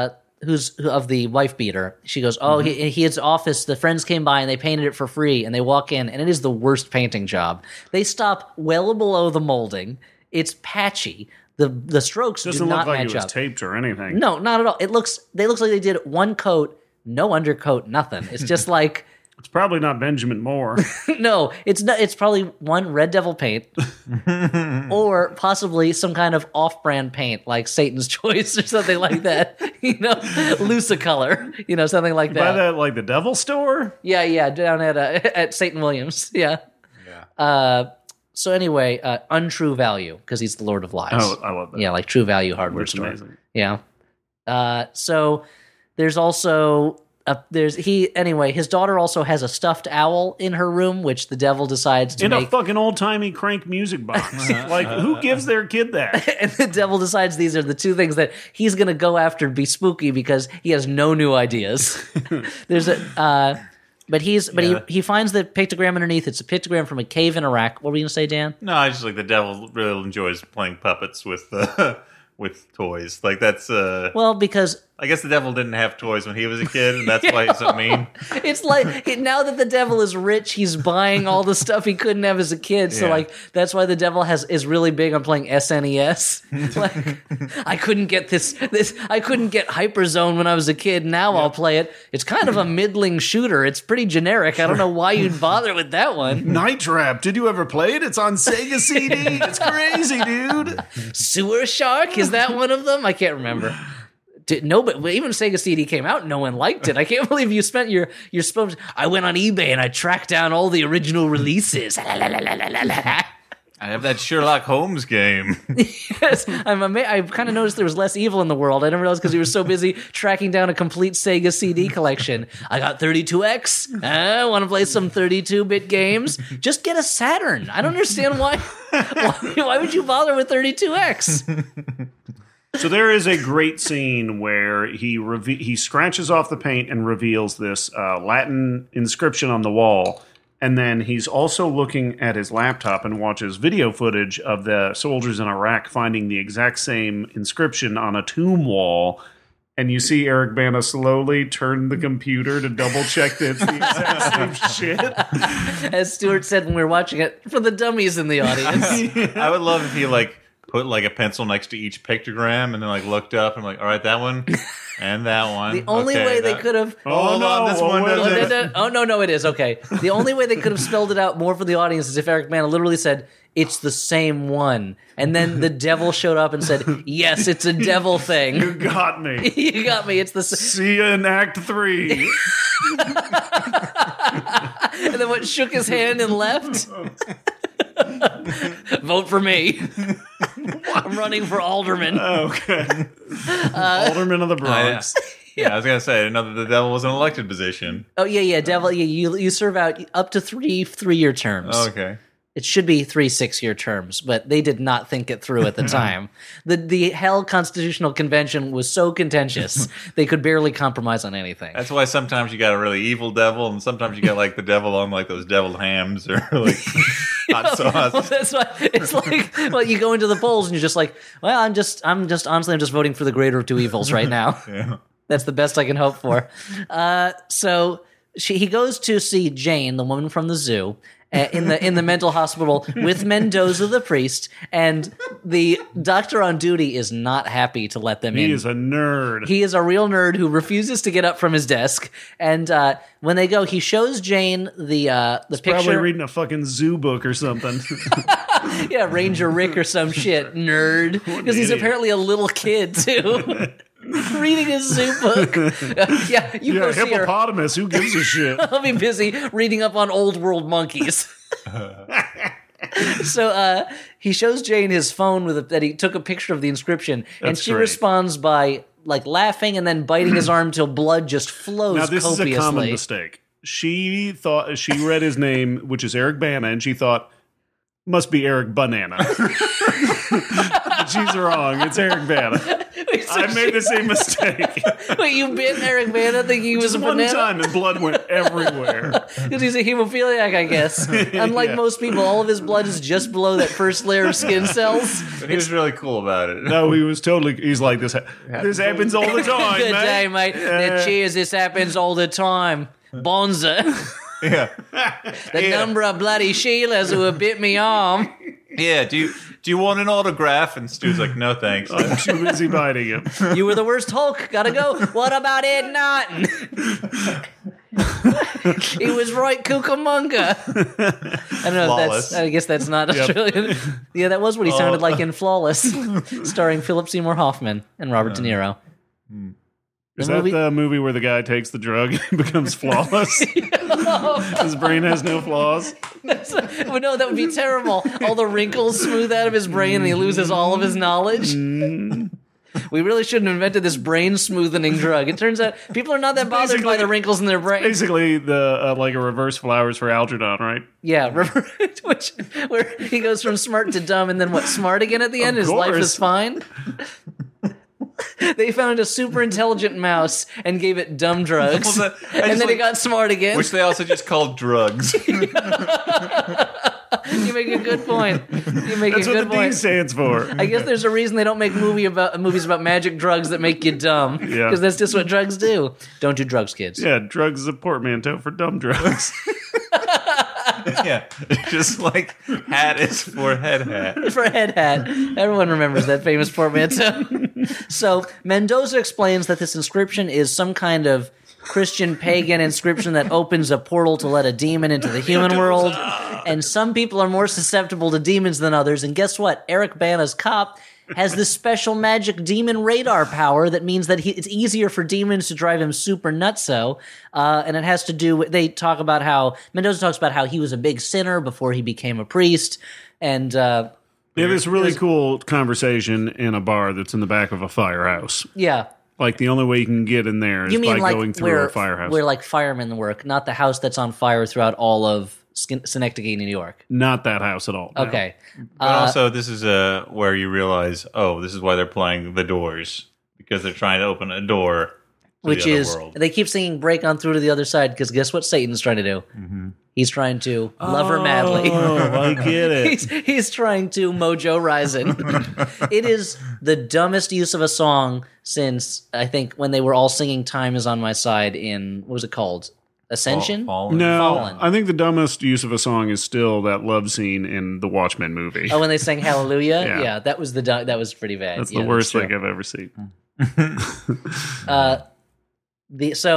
the wife beater. She goes, oh, he his office. The friends came by and they painted it for free. And they walk in, and it is the worst painting job. They stop well below the molding. It's patchy. The strokes Doesn't do not look like match it was up. taped or anything. No, not at all. It looks like they did one coat, no undercoat, nothing. It's just like. It's probably not Benjamin Moore. No, it's not. It's probably one Red Devil paint, or possibly some kind of off-brand paint like Satan's Choice or something like that. Lucicolor, something like Buy that. that like the Devil Store? Yeah, down at Satan Williams. Yeah. So anyway, Untrue Value because he's the Lord of Lies. Oh, I love that. Yeah, like True Value hardware That's store. amazing. Yeah. So there's also. His daughter also has a stuffed owl in her room, which the devil decides to In make. a fucking old-timey crank music box. Like, who gives their kid that? And the devil decides these are the two things that he's going to go after and be spooky because he has no new ideas. He finds the pictogram underneath. It's a pictogram from a cave in Iraq. What were you going to say, Dan? No, I just like the devil really enjoys playing puppets with with toys. Like that's Well, because I guess the devil didn't have toys when he was a kid, and that's why he's so mean. it's like now that the devil is rich, he's buying all the stuff he couldn't have as a kid. So Yeah. that's why the devil is really big on playing SNES. Like I couldn't get this I couldn't get Hyperzone when I was a kid. Now I'll play it. It's kind of a middling shooter. It's pretty generic. I don't know why you'd bother with that one. Night Trap. Did you ever play it? It's on Sega CD. It's crazy, dude. Sewer Shark, is that one of them? I can't remember. No, but even Sega CD came out, no one liked it. I can't believe you spent your I went on eBay and I tracked down all the original releases. I have that Sherlock Holmes game. Yes, I kind of noticed there was less evil in the world. I didn't realize because he was so busy tracking down a complete Sega CD collection. I got 32X. I want to play some 32-bit games. Just get a Saturn. I don't understand why. Why would you bother with 32X? So there is a great scene where he scratches off the paint and reveals this Latin inscription on the wall. And then he's also looking at his laptop and watches video footage of the soldiers in Iraq finding the exact same inscription on a tomb wall. And you see Eric Bana slowly turn the computer to double check that it's the exact same shit. As Stuart said when we were watching it, for the dummies in the audience. I would love if he put a pencil next to each pictogram and then looked up and all right, that one and that one. The only way they could have... Oh, no, this one doesn't. Oh, no, it is. Okay. The only way they could have spelled it out more for the audience is if Eric Bana literally said, it's the same one. And then the devil showed up and said, yes, it's a devil thing. You got me. You got me. It's the same. See you in Act 3. And then what, shook his hand and left? Vote for me. I'm running for alderman. Okay. Alderman of the Bronx. Yeah, I was gonna say, I didn't know that the devil was an elected position. Oh, yeah, devil. You serve out up to 3-year terms. Okay. It should be 3 6-year terms, but they did not think it through at the time. The Hell Constitutional Convention was so contentious, they could barely compromise on anything. That's why sometimes you got a really evil devil, and sometimes you got like the devil on like those deviled hams or like hot sauce. Well, that's why it's like, well, you go into the polls and you're just like, well, I'm just honestly, I'm just voting for the greater of two evils right now. Yeah. That's the best I can hope for. So he goes to see Jane, the woman from the zoo, in the mental hospital with Mendoza the priest, and the doctor on duty is not happy to let them in. He is a nerd. He is a real nerd who refuses to get up from his desk. And when they go, he shows Jane the picture. Probably reading a fucking zoo book or something. Yeah, Ranger Rick or some shit, nerd. Because he's idiot. apparently a little kid too. Reading his zoo book. Yeah, you go see her. hippopotamus. Who gives a shit? I'll be busy reading up on old world monkeys. So he shows Jane his phone that he took a picture of the inscription, and That's she great. responds by like laughing and then biting his arm till blood just flows Now, this copiously. is a common mistake. She thought she read his name, which is Eric Bana, and she thought must be Eric Banana. But she's wrong. It's Eric Bana. I made the same mistake. Wait, you bit Eric Bana thinking he was Just a one banana? time, and blood went everywhere. Because he's a hemophiliac, I guess. Unlike Yeah. most people, all of his blood is just below that first layer of skin cells. But he was really cool about it. No, he was totally. He's like this. This happens all the time. Good mate. day, mate. Cheers, this happens all the time. Bonza. Yeah. The number of bloody Sheilas who have bit me arm. Yeah. Do you want an autograph? And Stu's like, no, thanks. I'm too busy biting him. You were the worst Hulk. Gotta go. What about Ed Norton? He was right, Cucamonga. I don't know. Flawless. I guess that's not Australian. Yeah, that was what he sounded like in Flawless, starring Philip Seymour Hoffman and Robert De Niro. Is The that movie- the movie where the guy takes the drug and becomes flawless? His brain has no flaws. Well, no, that would be terrible. All the wrinkles smooth out of his brain and he loses all of his knowledge. We really shouldn't have invented this brain smoothening drug. It turns out people are not that bothered by basically- the wrinkles in their brain. Basically, the like a reverse flowers for Algernon, right? Yeah, where he goes from smart to dumb and then what, smart again at the end? His life course. is fine? They found a super intelligent mouse and gave it dumb drugs. Well, And then it got smart again. Which they also just called drugs. You make a good point. You make That's a what good the D point. stands for. I guess there's a reason they don't make movies about magic drugs that make you dumb. Yeah. Because that's just what drugs do. Don't do drugs, kids. Yeah, drugs is a portmanteau for dumb drugs. Yeah. Just like hat is for head hat. For a head hat. Everyone remembers that famous portmanteau. So Mendoza explains that this inscription is some kind of Christian pagan inscription that opens a portal to let a demon into the human world. And some people are more susceptible to demons than others. And guess what? Eric Bana's cop has this special magic demon radar power that means that it's easier for demons to drive him super nutso. And it has to do with, Mendoza talks about how he was a big sinner before he became a priest. And, Yeah, this really cool conversation in a bar that's in the back of a firehouse. yeah. Like, the only way you can get in there is You mean by like going through a firehouse. where like firemen work, not the house that's on fire throughout all of Schenectady, New York. Not that house at all. no. Okay. But also, this is where you realize, oh, this is why they're playing The Doors. Because they're trying to open a door to Which the other is, world. they keep singing break on through to the other side because guess what Satan's trying to do? Mm-hmm. He's trying to love her madly. Oh, I get it. He's trying to Mojo Rising. It is the dumbest use of a song since, I think, when they were all singing Time Is On My Side in, what was it called? Ascension? Fallen. No, Fallen. I think the dumbest use of a song is still that love scene in the Watchmen movie. Oh, when they sang Hallelujah? Yeah. Yeah, that was that was pretty bad. That's Yeah, the worst true. thing I've ever seen. So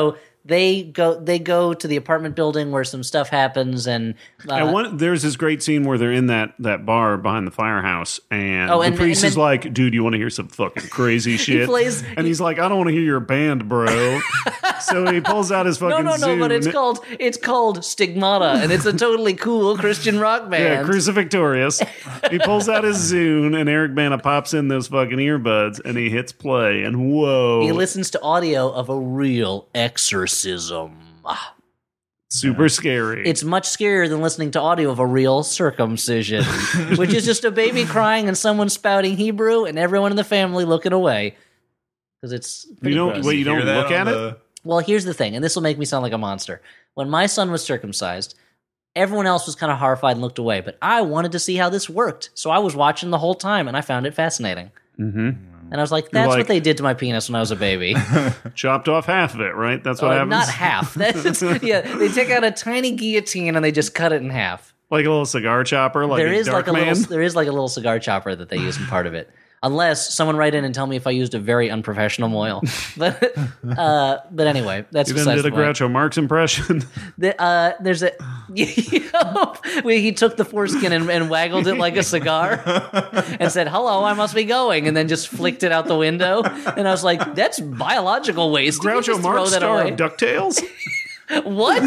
they go to the apartment building where some stuff happens, and there's this great scene where they're in that bar behind the firehouse, and the priest is like, "Dude, you want to hear some fucking crazy shit?" And he's like, "I don't want to hear your band, bro." So he pulls out his fucking Zune. But it's called Stigmata, and it's a totally cool Christian rock band. Yeah, Crucifixorious. He pulls out his Zune, and Eric Bana pops in those fucking earbuds, and he hits play, and whoa. He listens to audio of a real exorcism. Super scary. It's much scarier than listening to audio of a real circumcision, which is just a baby crying and someone spouting Hebrew and everyone in the family looking away. Because it's pretty gross. You don't look at it? Well, here's the thing, and this will make me sound like a monster. When my son was circumcised, everyone else was kind of horrified and looked away, but I wanted to see how this worked. So I was watching the whole time, and I found it fascinating. Mm-hmm. And I was like, that's what they did to my penis when I was a baby. Chopped off half of it, right? That's what happens? Not half. Yeah, they take out a tiny guillotine and they just cut it in half. Like a little cigar chopper? Like there is like a little cigar chopper that they use in part of it. Unless someone write in and tell me if I used a very unprofessional moil. But anyway, that's besides the point. You then did a Groucho Marx impression? There's a... he took the foreskin and waggled it like a cigar and said, "Hello, I must be going," and then just flicked it out the window. And I was like, that's biological waste. Groucho Marx, star of DuckTales? What?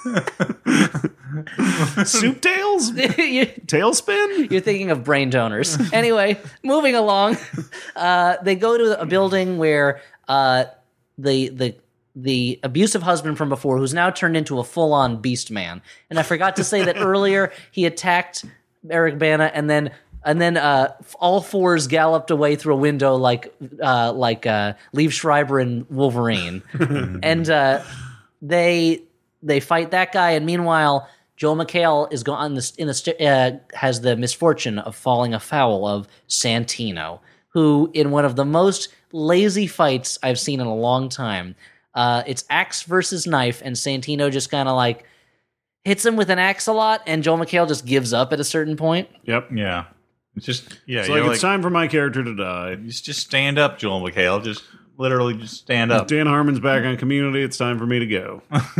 Soup Tales? Tailspin? You're thinking of brain donors. Anyway, moving along. They go to a building where the abusive husband from before, who's now turned into a full-on beast man. And I forgot to say that earlier he attacked Eric Bana and then all fours galloped away through a window like Liev Schreiber and Wolverine. And they fight that guy, and meanwhile, Joel McHale is has the misfortune of falling afoul of Santino, who, in one of the most lazy fights I've seen in a long time, it's axe versus knife, and Santino just kind of like hits him with an axe a lot, and Joel McHale just gives up at a certain point. Yep. Yeah. It's it's time for my character to die. Just stand up, Joel McHale. Just literally just stand up. Dan Harmon's back on Community. It's time for me to go.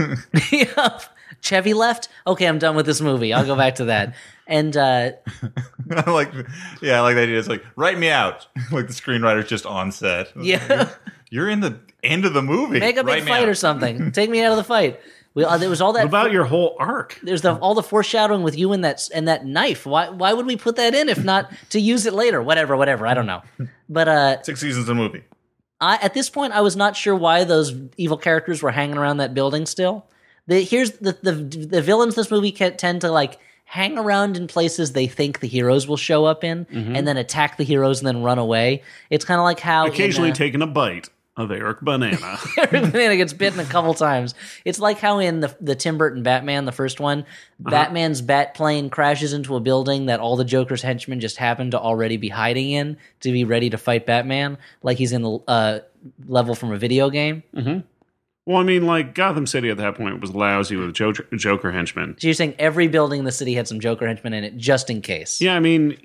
Yep. Chevy left? Okay, I'm done with this movie. I'll go back to that. And I like that idea. It's like, write me out. Like the screenwriter's just on set. Yeah. You're in the end of the movie. Make a big fight or something. Take me out of the fight. There was all that. What about your whole arc? There's all the foreshadowing with you and that knife. Why would we put that in if not to use it later? Whatever. I don't know. But 6 seasons of the movie. At this point, I was not sure why those evil characters were hanging around that building still. Here's the villains in this movie tend to like hang around in places they think the heroes will show up in, and then attack the heroes and then run away. It's kind of like how occasionally taking a bite of Eric Banana. Eric Banana gets bitten a couple times. It's like how in the Tim Burton Batman, the first one, Batman's bat plane crashes into a building that all the Joker's henchmen just happen to already be hiding in to be ready to fight Batman, like he's in the level from a video game. Mm-hmm. Well, I mean, like, Gotham City at that point was lousy with Joker henchmen. So you're saying every building in the city had some Joker henchmen in it, just in case? Yeah, I mean,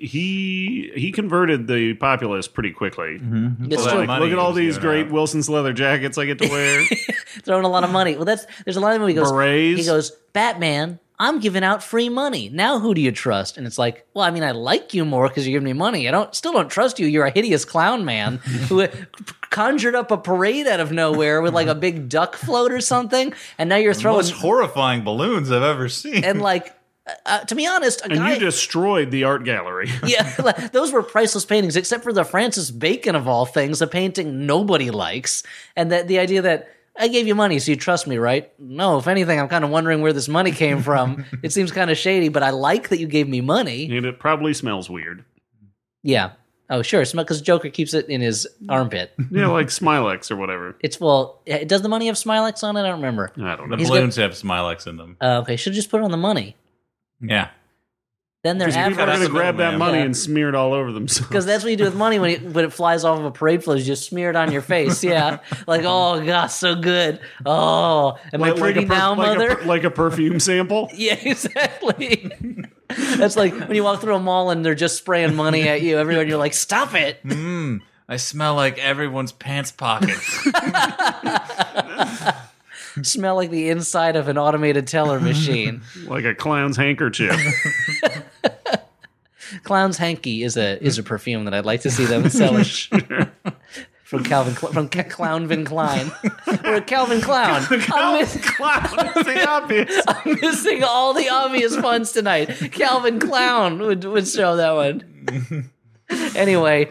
he converted the populace pretty quickly. Mm-hmm. It's true. Like, look at all these great Wilson's leather jackets I get to wear. Throwing a lot of money. Well, there's a lot of them. He goes, Batman, I'm giving out free money. Now who do you trust? And it's like, well, I mean, I like you more because you're giving me money. Still don't trust you. You're a hideous clown man who conjured up a parade out of nowhere with like a big duck float or something. And now you're throwing... the most horrifying balloons I've ever seen. And like, to be honest, you destroyed the art gallery. Yeah, those were priceless paintings, except for the Francis Bacon of all things, a painting nobody likes. And the idea that I gave you money, so you trust me, right? No, if anything, I'm kind of wondering where this money came from. It seems kind of shady, but I like that you gave me money. And it probably smells weird. Yeah. Oh, sure. Because Joker keeps it in his armpit. Yeah, like Smilex or whatever. Does the money have Smilex on it? I don't remember. I don't know. The balloons have Smilex in them. Okay, should just put it on the money. Yeah. Then they're people are going to grab that money and smear it all over themselves. Because that's what you do with money when it flies off of a parade float. You just smear it on your face. Yeah, like, oh gosh, so good. Oh, am I pretty now, mother? Like a perfume sample. Yeah, exactly. That's like when you walk through a mall and they're just spraying money at you. Everyone, you're like, stop it. I smell like everyone's pants pockets. smell like the inside of an automated teller machine. Like a clown's handkerchief. Clown's hanky is a perfume that I'd like to see them selling. From Clownvin Klein. Or Calvin Clown. I'm missing all the obvious puns tonight. Calvin Clown would show that one. Anyway,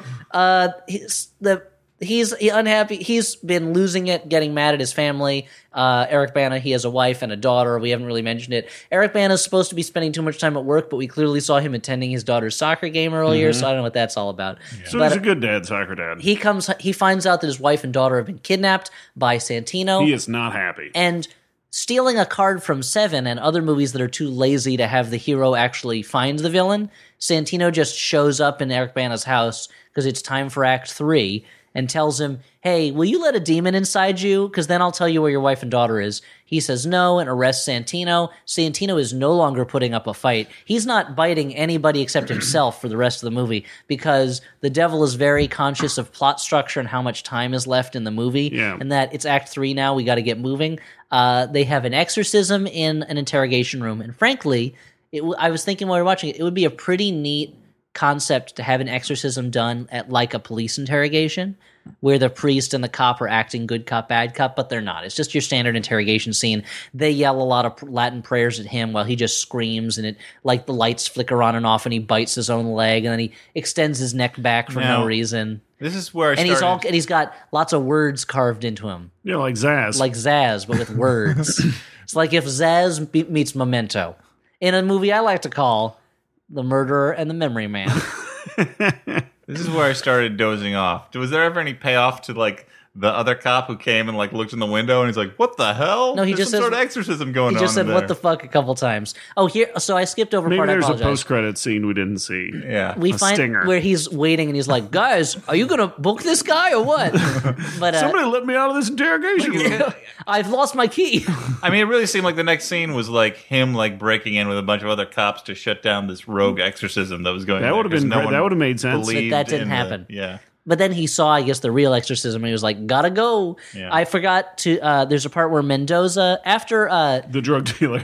he's unhappy. He's been losing it, getting mad at his family. Eric Bana, he has a wife and a daughter. We haven't really mentioned it. Eric Bana is supposed to be spending too much time at work, but we clearly saw him attending his daughter's soccer game earlier, so I don't know what that's all about. Yeah. So he's a good dad, soccer dad. He finds out that his wife and daughter have been kidnapped by Santino. He is not happy. And stealing a card from Seven and other movies that are too lazy to have the hero actually find the villain, Santino just shows up in Eric Bana's house because it's time for Act 3 and tells him, hey, will you let a demon inside you? Because then I'll tell you where your wife and daughter is. He says no and arrests Santino. Santino is no longer putting up a fight. He's not biting anybody except himself for the rest of the movie because the devil is very conscious of plot structure and how much time is left in the movie. Yeah. And that it's Act 3 now, we got to get moving. They have an exorcism in an interrogation room. And frankly, I was thinking while we were watching it, it would be a pretty neat concept to have an exorcism done at like a police interrogation where the priest and the cop are acting good cop, bad cop, but they're not. It's just your standard interrogation scene. They yell a lot of Latin prayers at him while he just screams, and it like the lights flicker on and off, and he bites his own leg, and then he extends his neck back for no reason. This is where he's got lots of words carved into him. Yeah, like Zaz. Like Zaz, but with words. It's like if Zaz meets Memento in a movie I like to call The Murderer and the Memory Man. This is where I started dozing off. Was there ever any payoff to like the other cop who came and like looked in the window and he's like, "What the hell?" No, he There's just some says, sort of exorcism going on. He just said, there. "What the fuck" a couple times. Oh, here. So I skipped over Maybe part. there's I a apologize. post-credit scene we didn't see. Yeah, We a find stinger. where he's waiting and he's like, "Guys, are you gonna book this guy or what?" But Somebody let me out of this interrogation room. I've lost my key. I mean, it really seemed like the next scene was like him like breaking in with a bunch of other cops to shut down this rogue exorcism that was going. That would have been great. That would have made sense. But that didn't happen. Yeah. But then he saw, I guess, the real exorcism, and he was like, "Gotta go." Yeah. I forgot to. There's a part where Mendoza, after The drug dealer.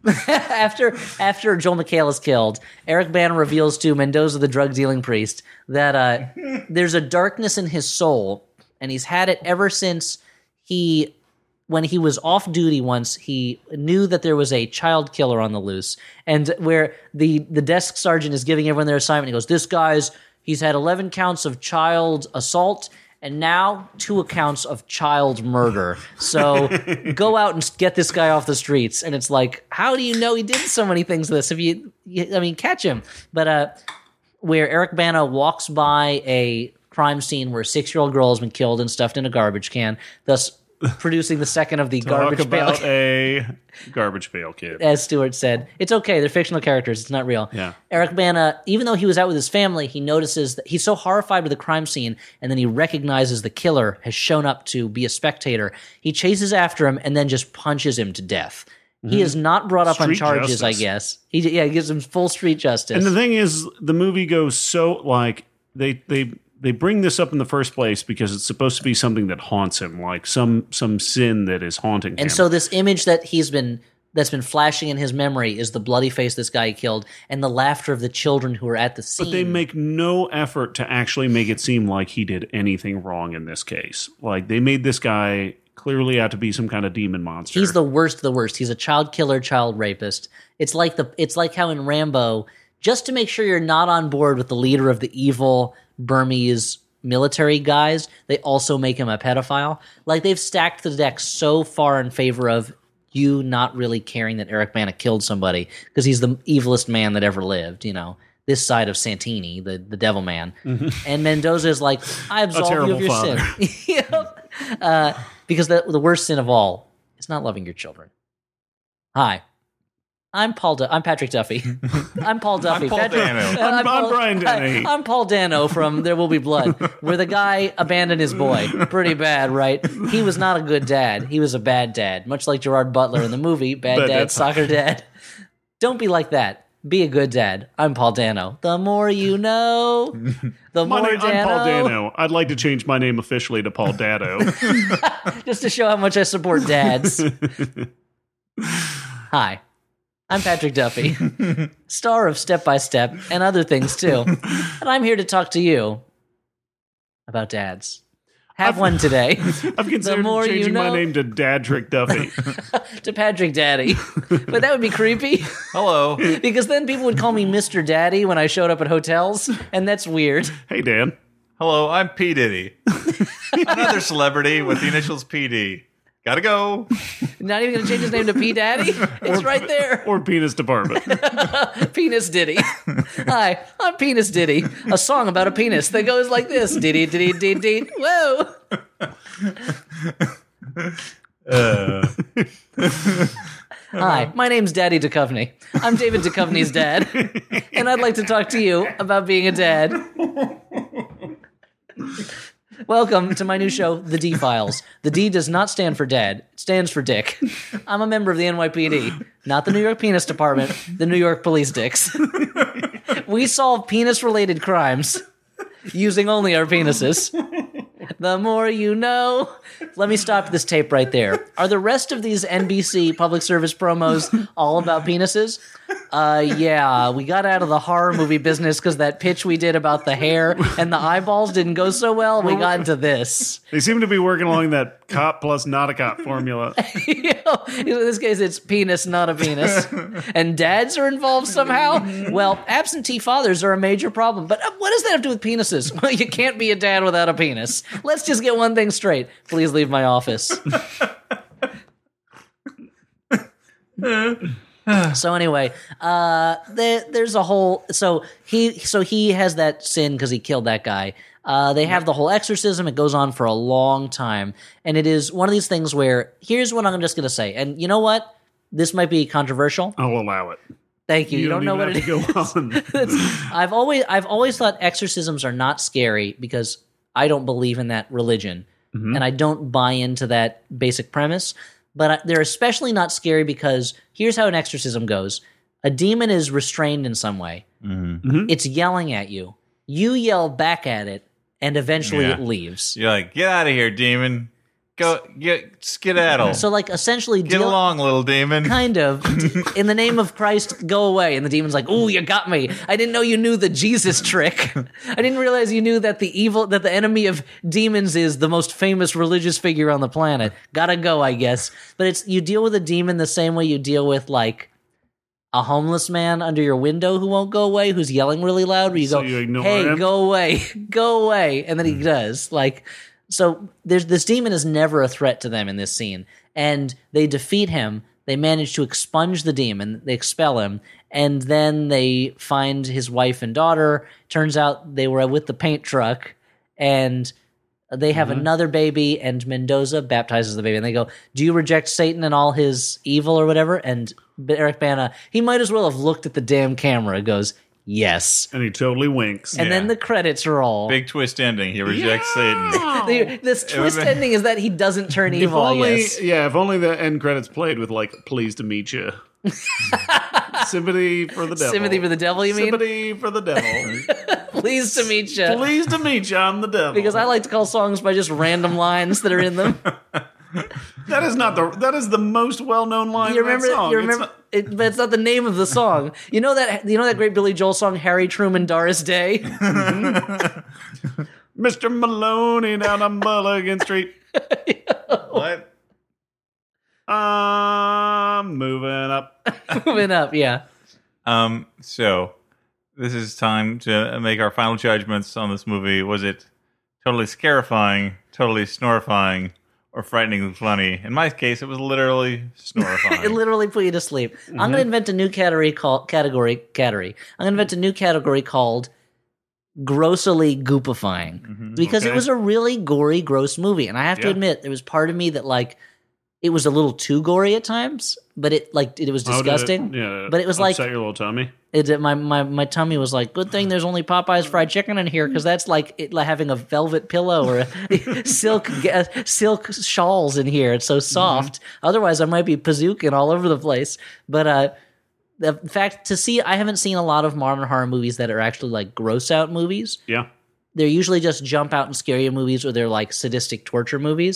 after Joel McHale is killed, Eric Bana reveals to Mendoza, the drug dealing priest, that there's a darkness in his soul, and he's had it ever since when he was off duty once, he knew that there was a child killer on the loose, and where the desk sergeant is giving everyone their assignment, he goes, he's had 11 counts of child assault and now 2 accounts of child murder. So go out and get this guy off the streets. And it's like, how do you know he did so many things with this? Catch him. But where Eric Bana walks by a crime scene where a 6-year-old girl has been killed and stuffed in a garbage can, thus producing the second of the garbage Talk about pail. a garbage pail kid. As Stewart said, it's okay. They're fictional characters. It's not real. Yeah. Eric Bana, even though he was out with his family, he notices that he's so horrified with the crime scene, and then he recognizes the killer has shown up to be a spectator. He chases after him and then just punches him to death. He is not brought up on Street charges, justice. I guess. He gives him full street justice. And the thing is, the movie goes so like they bring this up in the first place because it's supposed to be something that haunts him, like some sin that is haunting him. And so this image that that's been flashing in his memory is the bloody face this guy killed and the laughter of the children who are at the scene. But they make no effort to actually make it seem like he did anything wrong in this case. Like they made this guy clearly out to be some kind of demon monster. He's the worst of the worst. He's a child killer, child rapist. It's like how in Rambo, just to make sure you're not on board with the leader of the evil Burmese military guys, they also make him a pedophile. Like they've stacked the deck so far in favor of you not really caring that Eric Bana killed somebody because he's the evilest man that ever lived, this side of Santini, the devil man. Mm-hmm. And Mendoza is like, I absolve you of your sin. Because the worst sin of all is not loving your children. Hi. I'm Patrick Duffy. I'm Paul Duffy. I'm Paul Dano. I'm Brian Denny. I'm Paul Dano from There Will Be Blood, where the guy abandoned his boy. Pretty bad, right? He was not a good dad. He was a bad dad, much like Gerard Butler in the movie Bad Dad, Soccer Dad. Don't be like that. Be a good dad. I'm Paul Dano. The more you know, the more Dano. I'm Paul Dano. I'd like to change my name officially to Paul Dado. Just to show how much I support dads. Hi, I'm Patrick Duffy, star of Step by Step and other things too. And I'm here to talk to you about dads. Have one today. I've considered more you changing my know- name to Dadrick Duffy. To Patrick Daddy. But that would be creepy Hello. because then people would call me Mr. Daddy when I showed up at hotels, and that's weird. Hey, Dan. Hello, I'm P. Diddy. Another celebrity with the initials PD. Gotta go. Not even going to change his name to P Daddy? It's right there. Or Penis Department. Penis Diddy. Hi, I'm Penis Diddy. A song about a penis that goes like this. Diddy, diddy, diddy, diddy. Whoa. Hi, my name's Daddy Duchovny. I'm David Duchovny's dad. And I'd like to talk to you about being a dad. Welcome to my new show, The D Files. The D does not stand for dad. It stands for dick. I'm a member of the NYPD, not the New York Penis Department, the New York Police Dicks. We solve penis-related crimes using only our penises. The more you know. Let me stop this tape right there. Are the rest of these NBC public service promos all about penises? Yeah, we got out of the horror movie business because that pitch we did about the hair and the eyeballs didn't go so well. We got into this. They seem to be working along that cop plus not a cop formula. You know, in this case, it's penis, not a penis. And dads are involved somehow? Well, absentee fathers are a major problem. But what does that have to do with penises? Well, you can't be a dad without a penis. Let's just get one thing straight. Please leave my office. So anyway, there's a whole. So he has that sin because he killed that guy. They have the whole exorcism. It goes on for a long time, and it is one of these things where here's what I'm just going to say. And you know what? This might be controversial. I'll allow it. Thank you. You don't know what it even is. have to go on. I've always thought exorcisms are not scary because I don't believe in that religion, and I don't buy into that basic premise. But they're especially not scary because here's how an exorcism goes. A demon is restrained in some way. It's yelling at you. You yell back at it, and eventually it leaves. You're like, get out of here, demon. Go, skedaddle. So, like, essentially, Get along, little demon. kind of, in the name of Christ, go away. And the demon's like, ooh, you got me. I didn't know you knew the Jesus trick. I didn't realize you knew that the enemy of demons is the most famous religious figure on the planet. Gotta go, I guess. But you deal with a demon the same way you deal with, like, a homeless man under your window who won't go away, who's yelling really loud, where you So go, you ignore hey, him? go away, go away. And then he does. Like, so this demon is never a threat to them in this scene. And they defeat him. They manage to expunge the demon. They expel him. And then they find his wife and daughter. Turns out they were with the paint truck. And they have another baby. And Mendoza baptizes the baby. And they go, do you reject Satan and all his evil or whatever? And Eric Bana, he might as well have looked at the damn camera. Goes, yes. And he totally winks. And then the credits roll. Big twist ending. He rejects Satan. This twist ending is that he doesn't turn evil, I guess. If only the end credits played with, like, pleased to meet you. Sympathy for the devil. Sympathy for the devil, you mean? Sympathy for the devil. Pleased to meet you. Pleased to meet you, I'm the devil. Because I like to call songs by just random lines that are in them. That is the most well-known line You in that remember? song. You remember? But it's not the name of the song. You know that great Billy Joel song, Harry Truman, Doris Day? Mr. Maloney down on Mulligan Street. What? I'm moving up. Moving up, yeah. So this is time to make our final judgments on this movie. Was it totally scarifying, totally snorifying, or frighteningly funny? In my case, it was literally snorifying. It literally put you to sleep. I'm going to invent a new category. I'm going to invent a new category called grossly goopifying because it was a really gory, gross movie, and I have to admit, there was part of me that it was a little too gory at times, but it was disgusting. But it was like upset your little tummy. My tummy was like, good thing there's only Popeye's fried chicken in here because that's like having a velvet pillow or a silk shawls in here. It's so soft. Otherwise, I might be pazooking all over the place. But the fact I haven't seen a lot of modern horror movies that are actually like gross out movies. Yeah. They're usually just jump out and scare you movies, or they're like sadistic torture movies.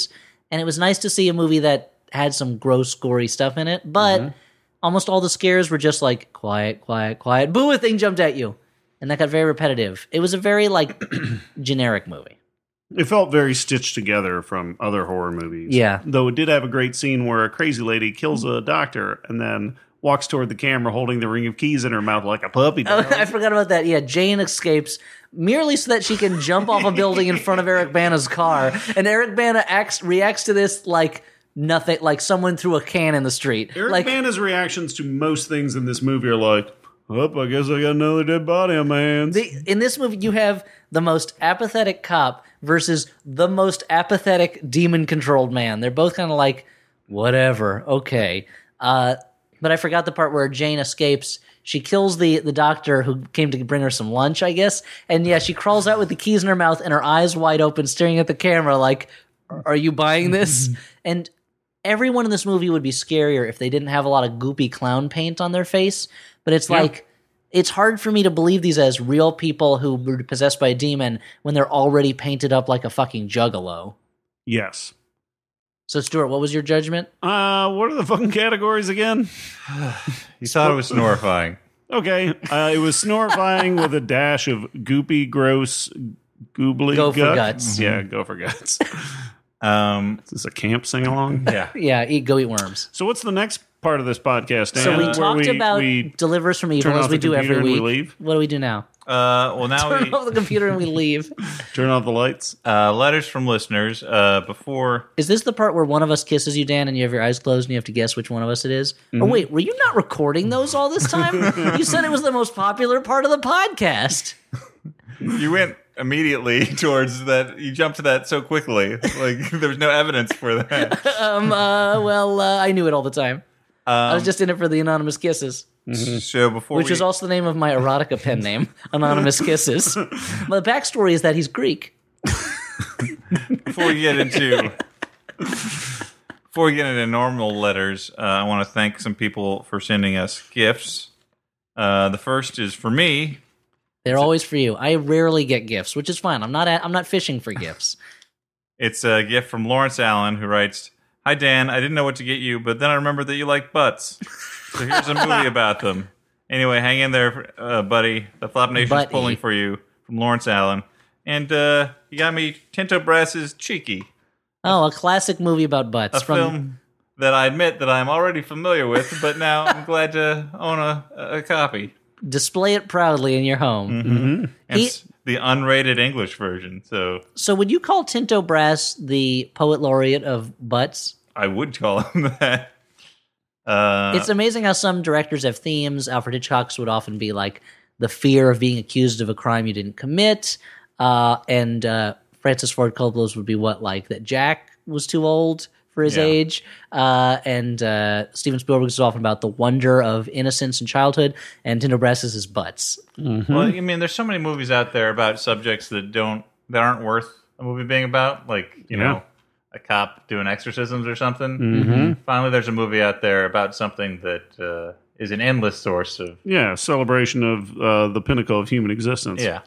And it was nice to see a movie that had some gross, gory stuff in it, but almost all the scares were just like, quiet, quiet, quiet, boo, a thing jumped at you. And that got very repetitive. It was a very, like, generic movie. It felt very stitched together from other horror movies. Yeah. Though it did have a great scene where a crazy lady kills a doctor and then walks toward the camera holding the ring of keys in her mouth like a puppy Oh, dog. I forgot about that. Yeah, Jane escapes merely so that she can jump off a building in front of Eric Bana's car. And Eric Bana reacts to this like nothing, like someone threw a can in the street. Eric like, Bana's reactions to most things in this movie are like, I guess I got another dead body on my hands. in this movie, you have the most apathetic cop versus the most apathetic demon-controlled man. They're both kind of like, whatever, okay. But I forgot the part where Jane escapes. She kills the doctor who came to bring her some lunch, I guess. And yeah, she crawls out with the keys in her mouth and her eyes wide open, staring at the camera like, are you buying this? And everyone in this movie would be scarier if they didn't have a lot of goopy clown paint on their face. But it's like, it's hard for me to believe these as real people who were possessed by a demon when they're already painted up like a fucking juggalo. Yes. So, Stuart, what was your judgment? What are the fucking categories again? You thought it was snorifying. Okay. It was snorifying with a dash of goopy, gross, goobly Go for gut. guts. Yeah, go for guts. Is this a camp sing-along? Yeah. Yeah, go eat worms. So what's the next part of this podcast, Dan? So we Where talked about we Deliver Us from Evil, turn as off we the do every computer and week. we leave? What do we do now? Well, now Turn off the computer and we leave. turn off the lights. letters from listeners. Before Is this the part where one of us kisses you, Dan, and you have your eyes closed and you have to guess which one of us it is? Mm-hmm. Or wait, were you not recording those all this time? You said it was the most popular part of the podcast. you went immediately towards that, you jumped to that so quickly. Like there was no evidence for that. I knew it all the time. I was just in it for the anonymous kisses. So before Which we, is also the name of my erotica pen name, Anonymous Kisses. But the backstory is that he's Greek. before we get into normal letters, I want to thank some people for sending us gifts. The first is for me. They're always for you. I rarely get gifts, which is fine. I'm not fishing for gifts. It's a gift from Lawrence Allen, who writes, "Hi Dan, I didn't know what to get you, but then I remembered that you like butts. So here's a movie about them. Anyway, hang in there, buddy. The Flop Nation's Buddy. pulling for you," from Lawrence Allen. And he got me Tinto Brass's Cheeky, Oh, a classic movie about butts. a film that I admit that I'm already familiar with, but now I'm glad to own a copy. Display it proudly in your home. And it's the unrated English version, so So would you call Tinto Brass the poet laureate of butts? I would call him that. It's amazing how some directors have themes. Alfred Hitchcock's would often be like the fear of being accused of a crime you didn't commit. And Francis Ford Coppola's would be what, like that Jack was too old for his Yeah. age. And Steven Spielberg's is often about the wonder of innocence and childhood. And Tinto Brass is his butts. Well, I mean, there's so many movies out there about subjects that aren't worth a movie being about, like you know, a cop doing exorcisms or something. Finally, there's a movie out there about something that is an endless source of Celebration of the pinnacle of human existence. yeah.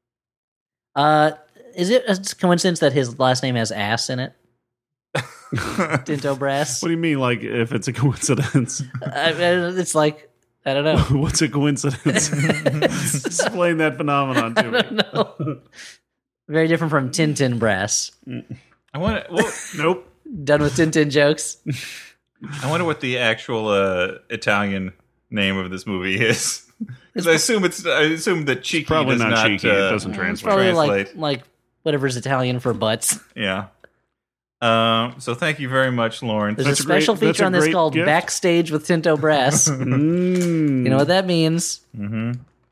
Is it a coincidence that his last name has ass in it? Tinto Brass? What do you mean, like, if it's a coincidence? It's like, I don't know. What's a coincidence? Explain that phenomenon to me. No. Very different from Tintin Brass. I wonder Done with Tintin jokes. what the actual Italian name of this movie is. Because I assume that Cheeky Probably does not cheeky. It doesn't It's translate. probably Translate. like whatever's Italian for butts. Yeah. So thank you very much, Lawrence. There's That's a a great- special that's feature a on this great called gift. Backstage with Tinto Brass. You know what that means? Mm-hmm.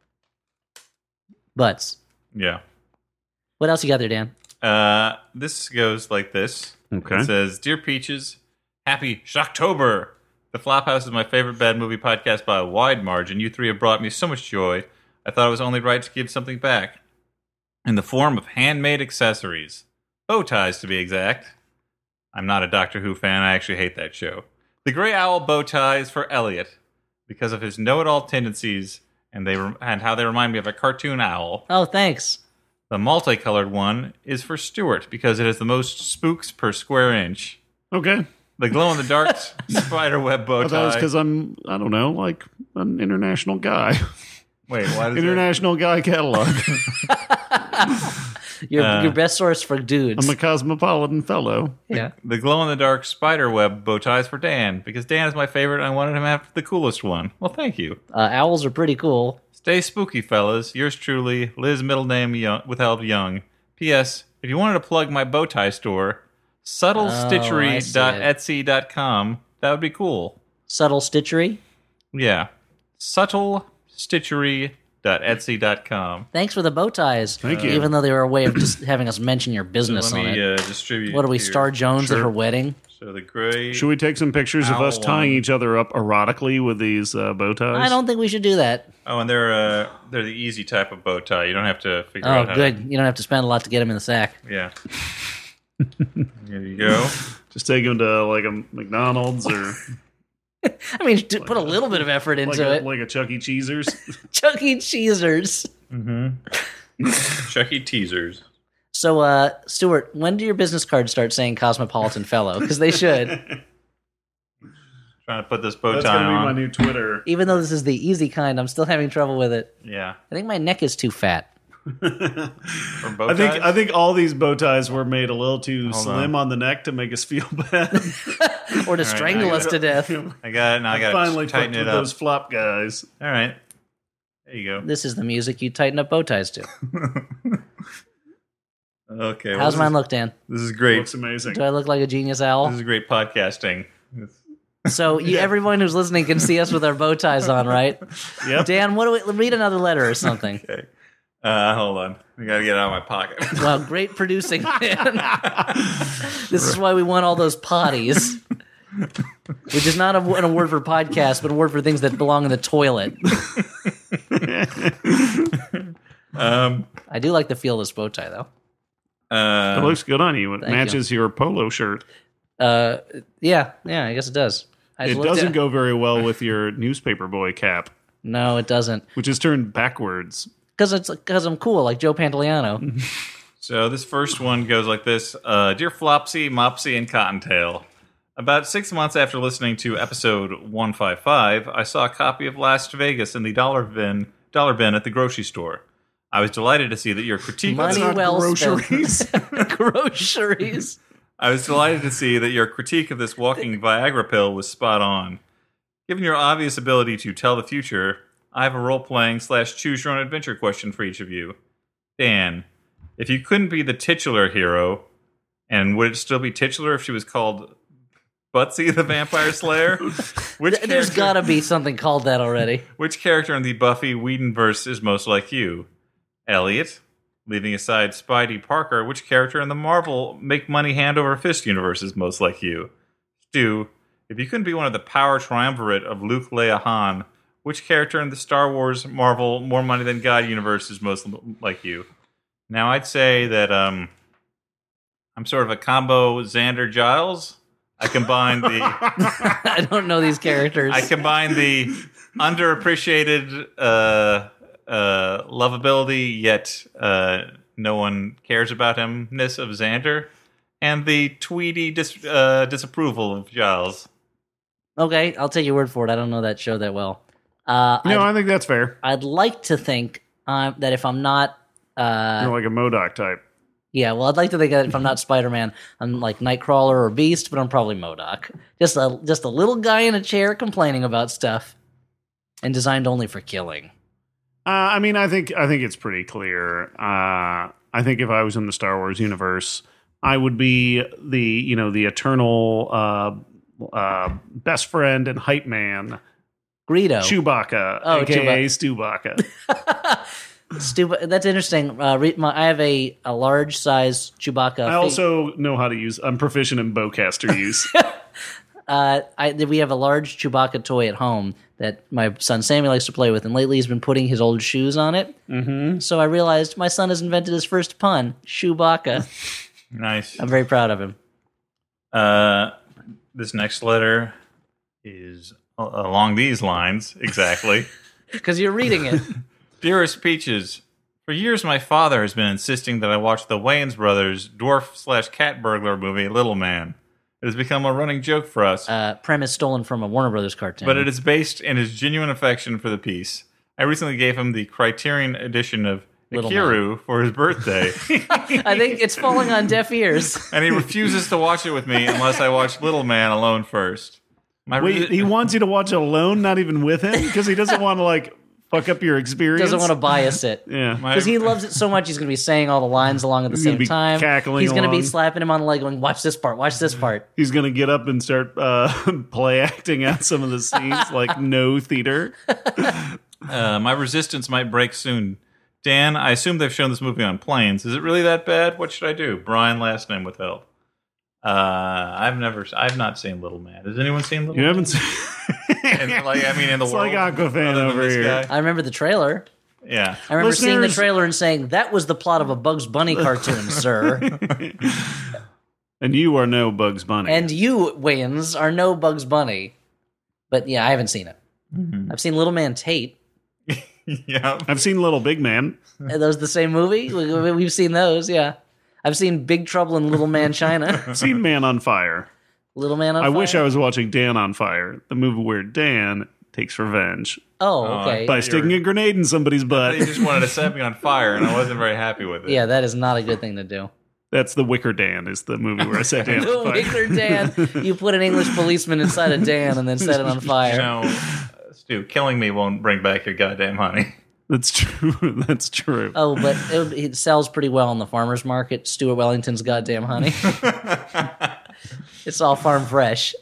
Butts. Yeah. What else you got there, Dan? This goes like this. Okay. It says, "Dear Peaches, happy Shocktober. The Flophouse is my favorite bad movie podcast by a wide margin. You three have brought me so much joy. I thought it was only right to give something back. In the form of handmade accessories. Bow ties, to be exact. I'm not a Doctor Who fan. I actually hate that show. The Grey Owl bow tie is for Elliot because of his know-it-all tendencies and how they remind me of a cartoon owl. Oh, thanks. The multicolored one is for Stuart because it has the most spooks per square inch. Okay. The glow-in-the-dark spiderweb bow I thought it was tie. because I don't know, like an international guy. Wait, why does International Guy Catalog. Your best source for dudes. I'm a cosmopolitan fellow. Yeah. The glow-in-the-dark spiderweb bow ties for Dan, because Dan is my favorite and I wanted him to have the coolest one. Well, thank you. Owls are pretty cool. Stay spooky, fellas. Yours truly, Liz, middle name Young, withheld Young. P.S. If you wanted to plug my bow tie store, subtlestitchery.etsy.com, that would be cool. Subtle stitchery. Yeah. Subtlestitchery.etsy.com. Thanks for the bow ties. Thank you. Even though they were a way of just having us mention your business Let on me it. distribute. What are we, here. Star Jones at Sure. her wedding? So the gray. Should we take some pictures of us Owl tying one. each other up erotically with these bow ties? I don't think we should do that. Oh, and they're the easy type of bow tie. You don't have to figure Oh, out how good. You don't have to spend a lot to get them in the sack. to. Yeah. Here you go. Just take them to like a McDonald's or I mean, put a little bit of effort into it. like a Chuck E. Cheese's. Chuck E. Cheesers. Chuck E. Teasers. So, Stuart, when do your business cards start saying Cosmopolitan Fellow? Because they should. Trying to put this bow That's tie gonna be my on. new Twitter. Even though this is the easy kind, I'm still having trouble with it. Yeah. I think my neck is too fat. For bow I ties? think all these bow ties were made a little too Hold slim on the neck to make us feel bad. Or to strangle I us to death. I got it. Now I got Finally to tighten fucked it with up. those flop guys. All right. There you go. This is the music you tighten up bow ties to. Okay. How's mine look, Dan? This is great. Looks amazing. Do I look like a genius This owl? is great podcasting. So everyone who's listening can see us with our bow ties on, right? Yep. Dan, what do we read another letter or something? Okay. Hold on. I got to get it out of my pocket. Wow, great producing, Dan. This is why we want all those potties. Which is not an award for podcast, but a word for things that belong in the toilet. I do like the feel of this bow tie, though. It looks good on you. It Thank matches your polo shirt. Yeah, I guess it does. I It just looked doesn't at- go very well with your newspaper boy cap, No, it doesn't. which is turned backwards. Because I'm cool, like Joe Pantoliano. So this first one goes like this. Dear Flopsy, Mopsy, and Cottontail. About 6 months after listening to episode 155, I saw a copy of Las Vegas in the dollar bin at the grocery store. I was delighted to see that your critique Money not well groceries. spent. Groceries. I was delighted to see that your critique of this walking Viagra pill was spot on. Given your obvious ability to tell the future, I have a role-playing / choose your own adventure question for each of you. Dan, if you couldn't be the titular hero, and would it still be titular if she was called Butsy the Vampire Slayer? There's got to be something called that already. Which character in the Buffy Whedonverse is most like you? Elliot? Leaving aside Spidey Parker, which character in the Marvel Make Money Hand Over Fist universe is most like you? Stu, if you couldn't be one of the power triumvirate of Luke, Leia, Han, which character in the Star Wars Marvel More Money Than God universe is most like you? Now, I'd say that I'm sort of a combo Xander Giles. I combine the I don't know these characters. I combine the underappreciated lovability, yet no one cares about himness of Xander, and the tweedy disapproval of Giles. Okay, I'll take your word for it. I don't know that show that well. I think that's fair. I'd like to think that if I'm not... You're like a MODOK type. Yeah, well, I'd like to think that if I'm not Spider-Man, I'm like Nightcrawler or Beast, but I'm probably MODOK. Just a little guy in a chair complaining about stuff, and designed only for killing. I mean, I think it's pretty clear. I think if I was in the Star Wars universe, I would be the eternal best friend and hype man, Greedo. Chewbacca, Oh, aka Stewbacca. That's interesting. I have a large size Chewbacca. I also know how to use. I'm proficient in bowcaster use. We have a large Chewbacca toy at home that my son Sammy likes to play with, and lately he's been putting his old shoes on it. Mm-hmm. So I realized my son has invented his first pun, Chewbacca. Nice. I'm very proud of him. This next letter is along these lines, exactly. Because you're reading it. Dearest Peaches, for years my father has been insisting that I watch the Wayans Brothers dwarf / cat burglar movie, Little Man. It has become a running joke for us. Premise stolen from a Warner Brothers cartoon. But it is based in his genuine affection for the piece. I recently gave him the Criterion edition of Little Akiru for his birthday, I think it's falling on deaf ears. and he refuses to watch it with me unless I watch Little Man alone first. Wait, he wants you to watch it alone, not even with him? Because he doesn't want to, like, fuck up your experience? Doesn't want to bias it. Yeah. Because he loves it so much, he's going to be saying all the lines along at the He's gonna same be time. cackling He's going to be along. slapping him on the leg going, watch this part, watch this part. He's going to get up and start play acting out some of the scenes like no theater. My resistance might break soon. Dan, I assume they've shown this movie on planes. Is it really that bad? What should I do? Brian, last name withheld. I've not seen Little Man. Has anyone seen Little You Man? haven't seen... And, in the It's world. like Aquafan other than over this here. guy? I remember the trailer. Yeah. I remember seeing the Listeners- trailer and saying, that was the plot of a Bugs Bunny cartoon, sir. And you are no Bugs Bunny. And you, Wayans, are no Bugs Bunny. But yeah, I haven't seen it. I've seen Little Man Tate. Yeah. I've seen Little Big Man. Are those the same movie? We've seen those, yeah. I've seen Big Trouble in Little Man China. I've seen Man on Fire. Little Man on I Fire. wish I was watching Dan on Fire, the movie where Dan takes revenge Oh, okay. by sticking a grenade in somebody's They butt. just wanted to set me on fire, and I wasn't very happy with it. Yeah, that is not a good thing to do. That's The Wicker Dan is the movie where I set Dan The on fire. Wicker Dan. You put an English policeman inside a Dan and then set it on fire. You know, Stu, killing me won't bring back your goddamn honey. That's true. That's true. Oh, but it sells pretty well in the farmer's market. Stuart Wellington's goddamn honey. It's all farm fresh.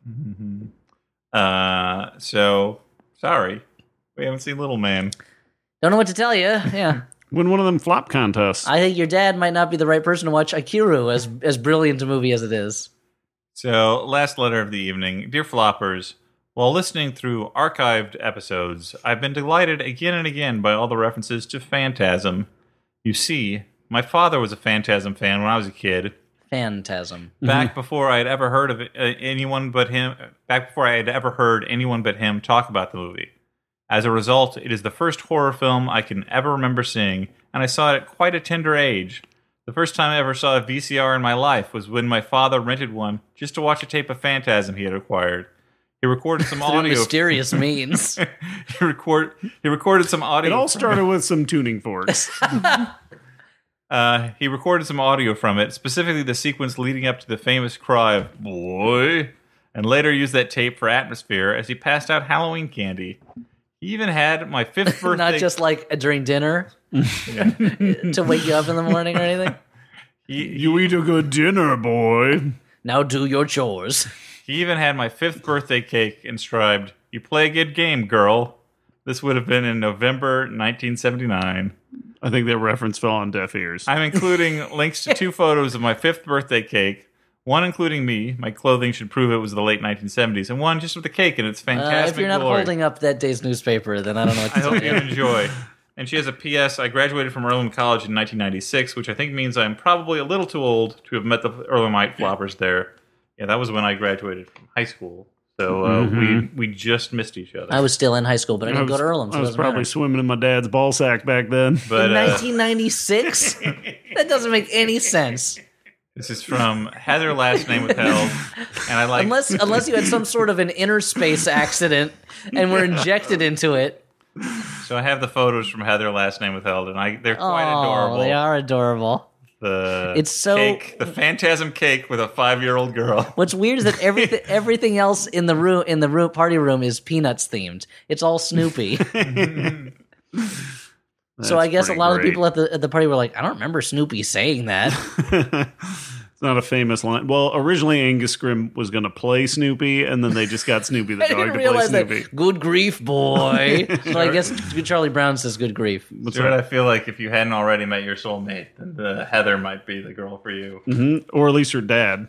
So, sorry. We haven't seen Little Man. Don't know what to tell you. Yeah. Win one of them flop contests. I think your dad might not be the right person to watch Akiru, as brilliant a movie as it is. So, last letter of the evening. Dear Floppers, while listening through archived episodes, I've been delighted again and again by all the references to Phantasm. You see, my father was a Phantasm fan when I was a kid. Phantasm. Back before I had ever heard of anyone but him. Back before I had ever heard anyone but him talk about the movie. As a result, it is the first horror film I can ever remember seeing, and I saw it at quite a tender age. The first time I ever saw a VCR in my life was when my father rented one just to watch a tape of Phantasm he had acquired. He recorded some Through audio. mysterious means. He recorded some audio. It all started with some tuning forks. He recorded some audio from it, specifically the sequence leading up to the famous cry of "boy," and later used that tape for atmosphere as he passed out Halloween candy. He even had my 5th birthday. Not just like during dinner to wake you up in the morning or anything. You eat a good dinner, boy. Now do your chores. He even had my 5th birthday cake inscribed, "You play a good game, girl." This would have been in November 1979. I think that reference fell on deaf ears. I'm including links to 2 photos of my 5th birthday cake. One including me. My clothing should prove it was the late 1970s. And one just with the cake in its fantastic If you're not glory. holding up that day's newspaper, then I don't know what to I tell hope you you. enjoy. And she has a P.S. I graduated from Earlham College in 1996, which I think means I'm probably a little too old to have met the Earlhamite floppers there. Yeah, that was when I graduated from high school. So we just missed each other. I was still in high school, but I didn't go to Earlham, so I it was doesn't probably matter. swimming in my dad's ball sack back then. But In 1996? That doesn't make any sense. this is from Heather, last name withheld. And I like Unless you had some sort of an inner space accident and were injected into it. So I have the photos from Heather, last name withheld, and they're quite Oh, adorable. they are adorable. It's so- cake, the Phantasm cake with a 5-year-old girl. What's weird is that everything else in the room party room is Peanuts themed. It's all Snoopy. So I guess a lot of the people at the party were like, I don't remember Snoopy saying that. It's not a famous line. Well, originally Angus Scrimm was going to play Snoopy, and then they just got Snoopy the I dog didn't to play realize Snoopy. that. Good grief, boy. So I guess Charlie Brown says good grief. That's Stuart, right. I feel like if you hadn't already met your soulmate, then Heather might be the girl for you. Or at least her dad.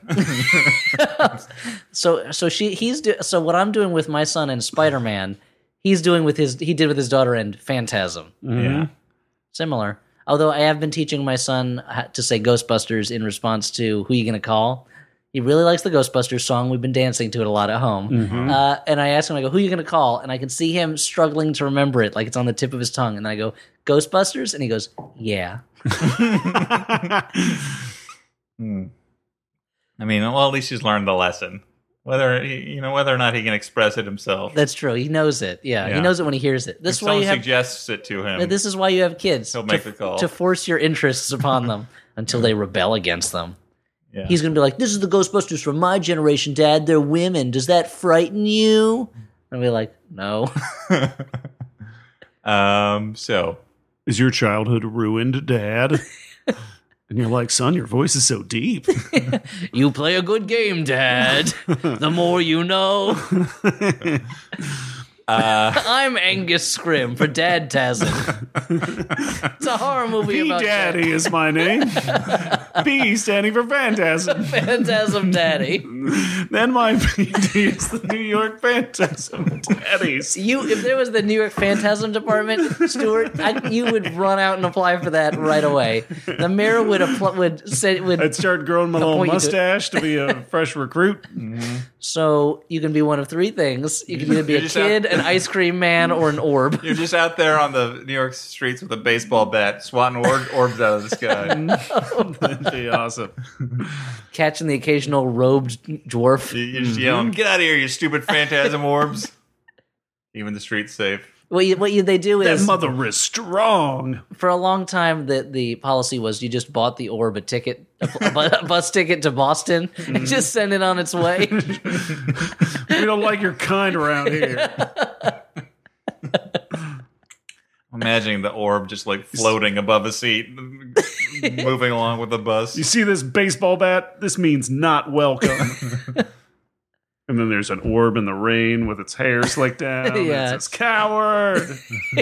So what I'm doing with my son and Spider-Man, he did with his daughter and Phantasm. Yeah. Similar. Although I have been teaching my son to say Ghostbusters in response to Who You Gonna Call. He really likes the Ghostbusters song. We've been dancing to it a lot at home. And I asked him, I go, who are you going to call? And I can see him struggling to remember it, like it's on the tip of his tongue. And I go, Ghostbusters? And he goes, yeah. I mean, well, at least he's learned the lesson. Whether or not he can express it himself. That's true. He knows it. Yeah, he Yeah. knows it when he hears it. This If is why someone you have. suggests it to him, This is why you have kids. He'll make the call. To force your interests upon them until they rebel against them. yeah. He's going to be like, "This is the Ghostbusters from my generation, Dad. They're women. Does that frighten you?" And we're like, "No." So Is your childhood ruined, Dad? And you're like, son, your voice is so deep. You play a good game, Dad. The more you know. I'm Angus Scrim for Dadtasm. It's a horror movie P about Daddy is my name. P standing for Phantasm. Phantasm Daddy. Then my PD is the New York Phantasm Daddies. If there was the New York Phantasm Department, Stuart, you would run out and apply for that right away. The mayor would I'd start growing my little Appoint you to- mustache to be a fresh recruit. So you can be one of three things. You can either be You're a just kid, an ice cream man, or an orb. you're just out there on the New York streets with a baseball bat, swatting orbs out of the sky. That'd be awesome. Catching the occasional robed dwarf. You're just yelling, "Get out of here, you stupid phantasm orbs!" Even the street's safe. They do That is, mother is strong. for a long time, the policy was you just bought the orb a ticket, a bus ticket to Boston, and just send it on its way. We don't like your kind around here. Imagining the orb just like floating above a seat, moving along with the bus. You see this baseball bat? This means not welcome. And then there's an orb in the rain with its hair slicked down. Yeah. It says, coward.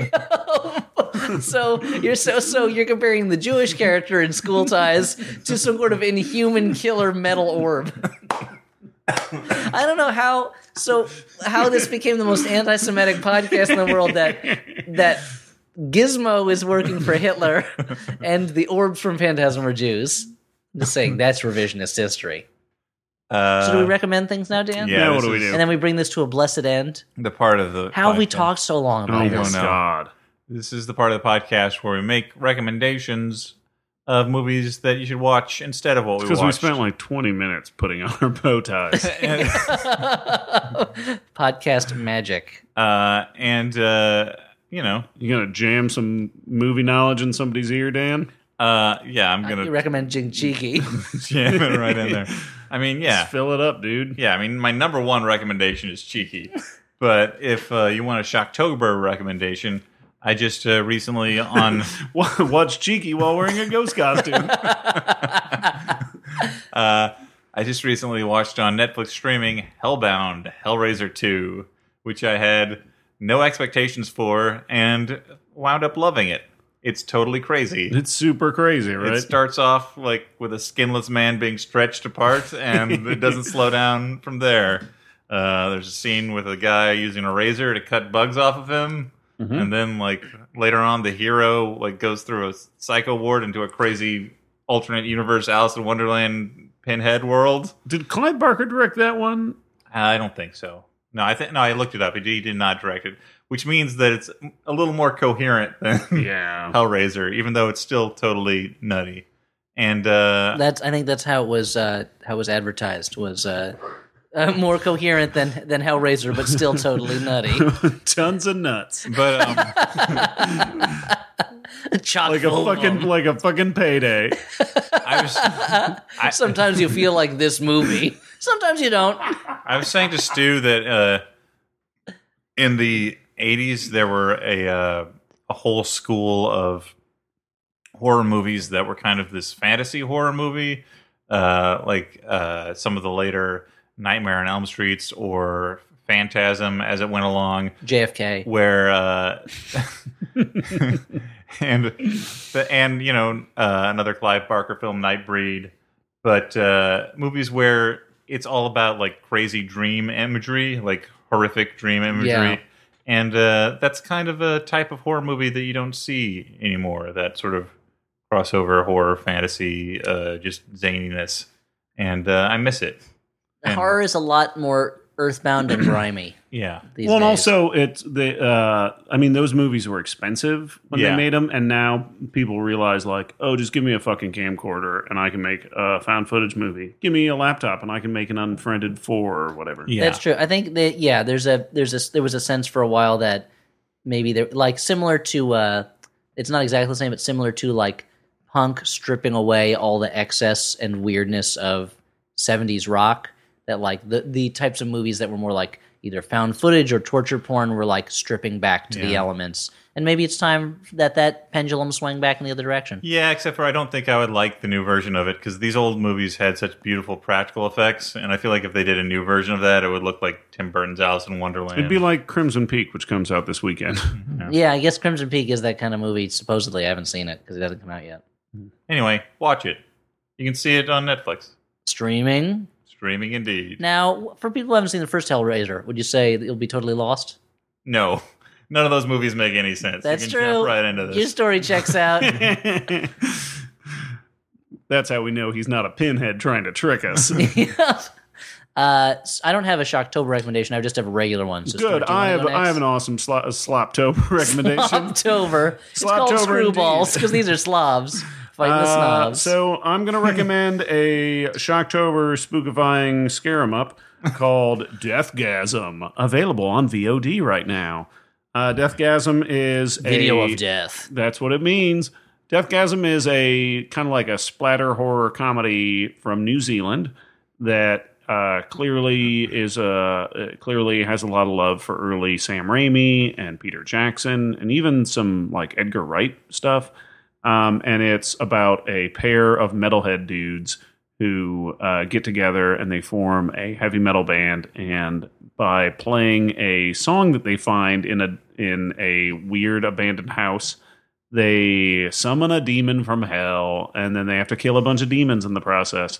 So you're comparing the Jewish character in School Ties to some sort of inhuman killer metal orb. I don't know how this became the most anti-Semitic podcast in the world that Gizmo is working for Hitler and the orbs from Phantasm are Jews. I'm just saying that's revisionist history. So do we recommend things now, Dan? Yeah, Now what this do we is do? And then we bring this to a blessed end. The part of the How have we podcast. talked so long Oh about my this? know. God. This is the part of the podcast where we make recommendations of movies that you should watch instead of what we Because watched. we spent like 20 minutes putting on our bow ties. Podcast magic. You know, You gonna jam some movie knowledge in somebody's ear, Dan? yeah, I'm You gonna recommend Jing Cheeky. jam it right in there. I mean, yeah, Just fill it up, dude. yeah. I mean, my number one recommendation is Cheeky, but if you want a Shocktober recommendation, I just recently on Watch Cheeky while wearing a ghost costume. I just recently watched on Netflix streaming Hellbound: Hellraiser 2, which I had no expectations for and wound up loving it. It's totally crazy. It's super crazy, right? It starts off like with a skinless man being stretched apart, and it doesn't slow down from there. There's a scene with a guy using a razor to cut bugs off of him, and then like later on, the hero like goes through a psycho ward into a crazy alternate universe Alice in Wonderland Pinhead world. Did Clive Barker direct that one? I don't think so. No, I looked it up. He did not direct it, which means that it's a little more coherent than Yeah. Hellraiser, even though it's still totally nutty. And I think that's how it was advertised. Was more coherent than Hellraiser, but still totally nutty. Tons of nuts. but Chock Like full of them. a fucking payday. Sometimes you feel like this movie. Sometimes you don't. I was saying to Stu that in the 80s there were a whole school of horror movies that were kind of this fantasy horror movie, like some of the later Nightmare on Elm Streets or Phantasm as it went along, JFK. where and you know another Clive Barker film, Nightbreed, but movies where it's all about like crazy dream imagery, like horrific dream imagery. Yeah. And that's kind of a type of horror movie that you don't see anymore, that sort of crossover horror fantasy, just zaniness. And I miss it. And Horror is a lot more earthbound and grimy. Yeah. These Well, and days. also it's I mean, those movies were expensive when they Yeah. made them, and now people realize like, oh, just give me a fucking camcorder and I can make a found footage movie. Give me a laptop and I can make an Unfriended 4 or whatever. Yeah. That's true. I think that there was a sense for a while that maybe they're like similar to it's not exactly the same, but similar to like punk stripping away all the excess and weirdness of 70s rock. That like the types of movies that were more like either found footage or torture porn were like stripping back to the elements. And maybe it's time that pendulum swung back in the other direction. Yeah, except for I don't think I would like the new version of it because these old movies had such beautiful practical effects, and I feel like if they did a new version of that, it would look like Tim Burton's Alice in Wonderland. It'd be like Crimson Peak, which comes out this weekend. Yeah, I guess Crimson Peak is that kind of movie. Supposedly, I haven't seen it because it hasn't come out yet. Anyway, watch it. You can see it on Netflix. Streaming. Streaming indeed. Now, for people who haven't seen the first Hellraiser, would you say that you'll be totally lost? No. None of those movies make any sense. That's you can true. jump right into this. Your story checks out. That's how we know he's not a pinhead trying to trick us. I don't have a Shocktober recommendation. I just have a regular one. So Good. Stuart, do you wanna go I have next? an awesome Sloptober recommendation. Sloptober. It's called Sloptober Screwballs indeed. because these are slobs fighting the snobs. So I'm going to recommend a Shocktober spookifying scare 'em up called Deathgasm, available on VOD right now. Deathgasm is Video a of death. That's what it means. Deathgasm is a kind of like a splatter horror comedy from New Zealand that clearly has a lot of love for early Sam Raimi and Peter Jackson and even some like Edgar Wright stuff. And it's about a pair of metalhead dudes who get together and they form a heavy metal band. And by playing a song that they find in a weird abandoned house, they summon a demon from hell, and then they have to kill a bunch of demons in the process.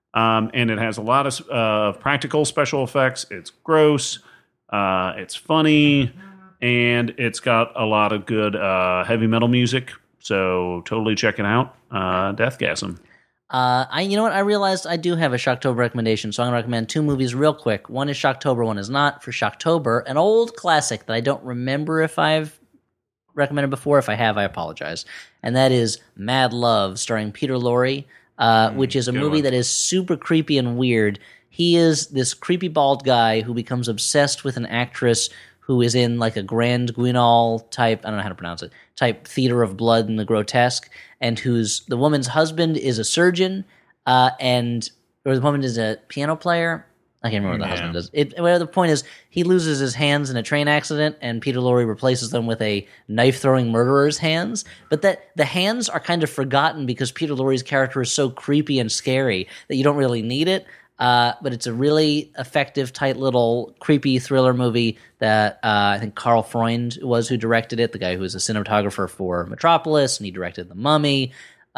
And it has a lot of practical special effects. It's gross. It's funny. And it's got a lot of good heavy metal music. So totally check it out. Deathgasm. You know what? I realized I do have a Shocktober recommendation, so I'm going to recommend two movies real quick. One is Shocktober, one is not. For Shocktober, an old classic that I don't remember if I've recommended before. If I have, I apologize. And that is Mad Love, starring Peter Lorre, which is a movie that is super creepy and weird. He is this creepy bald guy who becomes obsessed with an actress who is in like a Grand Guignol type, I don't know how to pronounce it, type theater of blood and the grotesque, and the woman's husband is a surgeon, or the woman is a piano player. I can't remember what the husband does. Well, the point is, he loses his hands in a train accident, and Peter Lorre replaces them with a knife-throwing murderer's hands. But the hands are kind of forgotten because Peter Lorre's character is so creepy and scary that you don't really need it. But it's a really effective, tight little creepy thriller movie that I think Carl Freund was who directed it, the guy who was a cinematographer for Metropolis, and he directed The Mummy.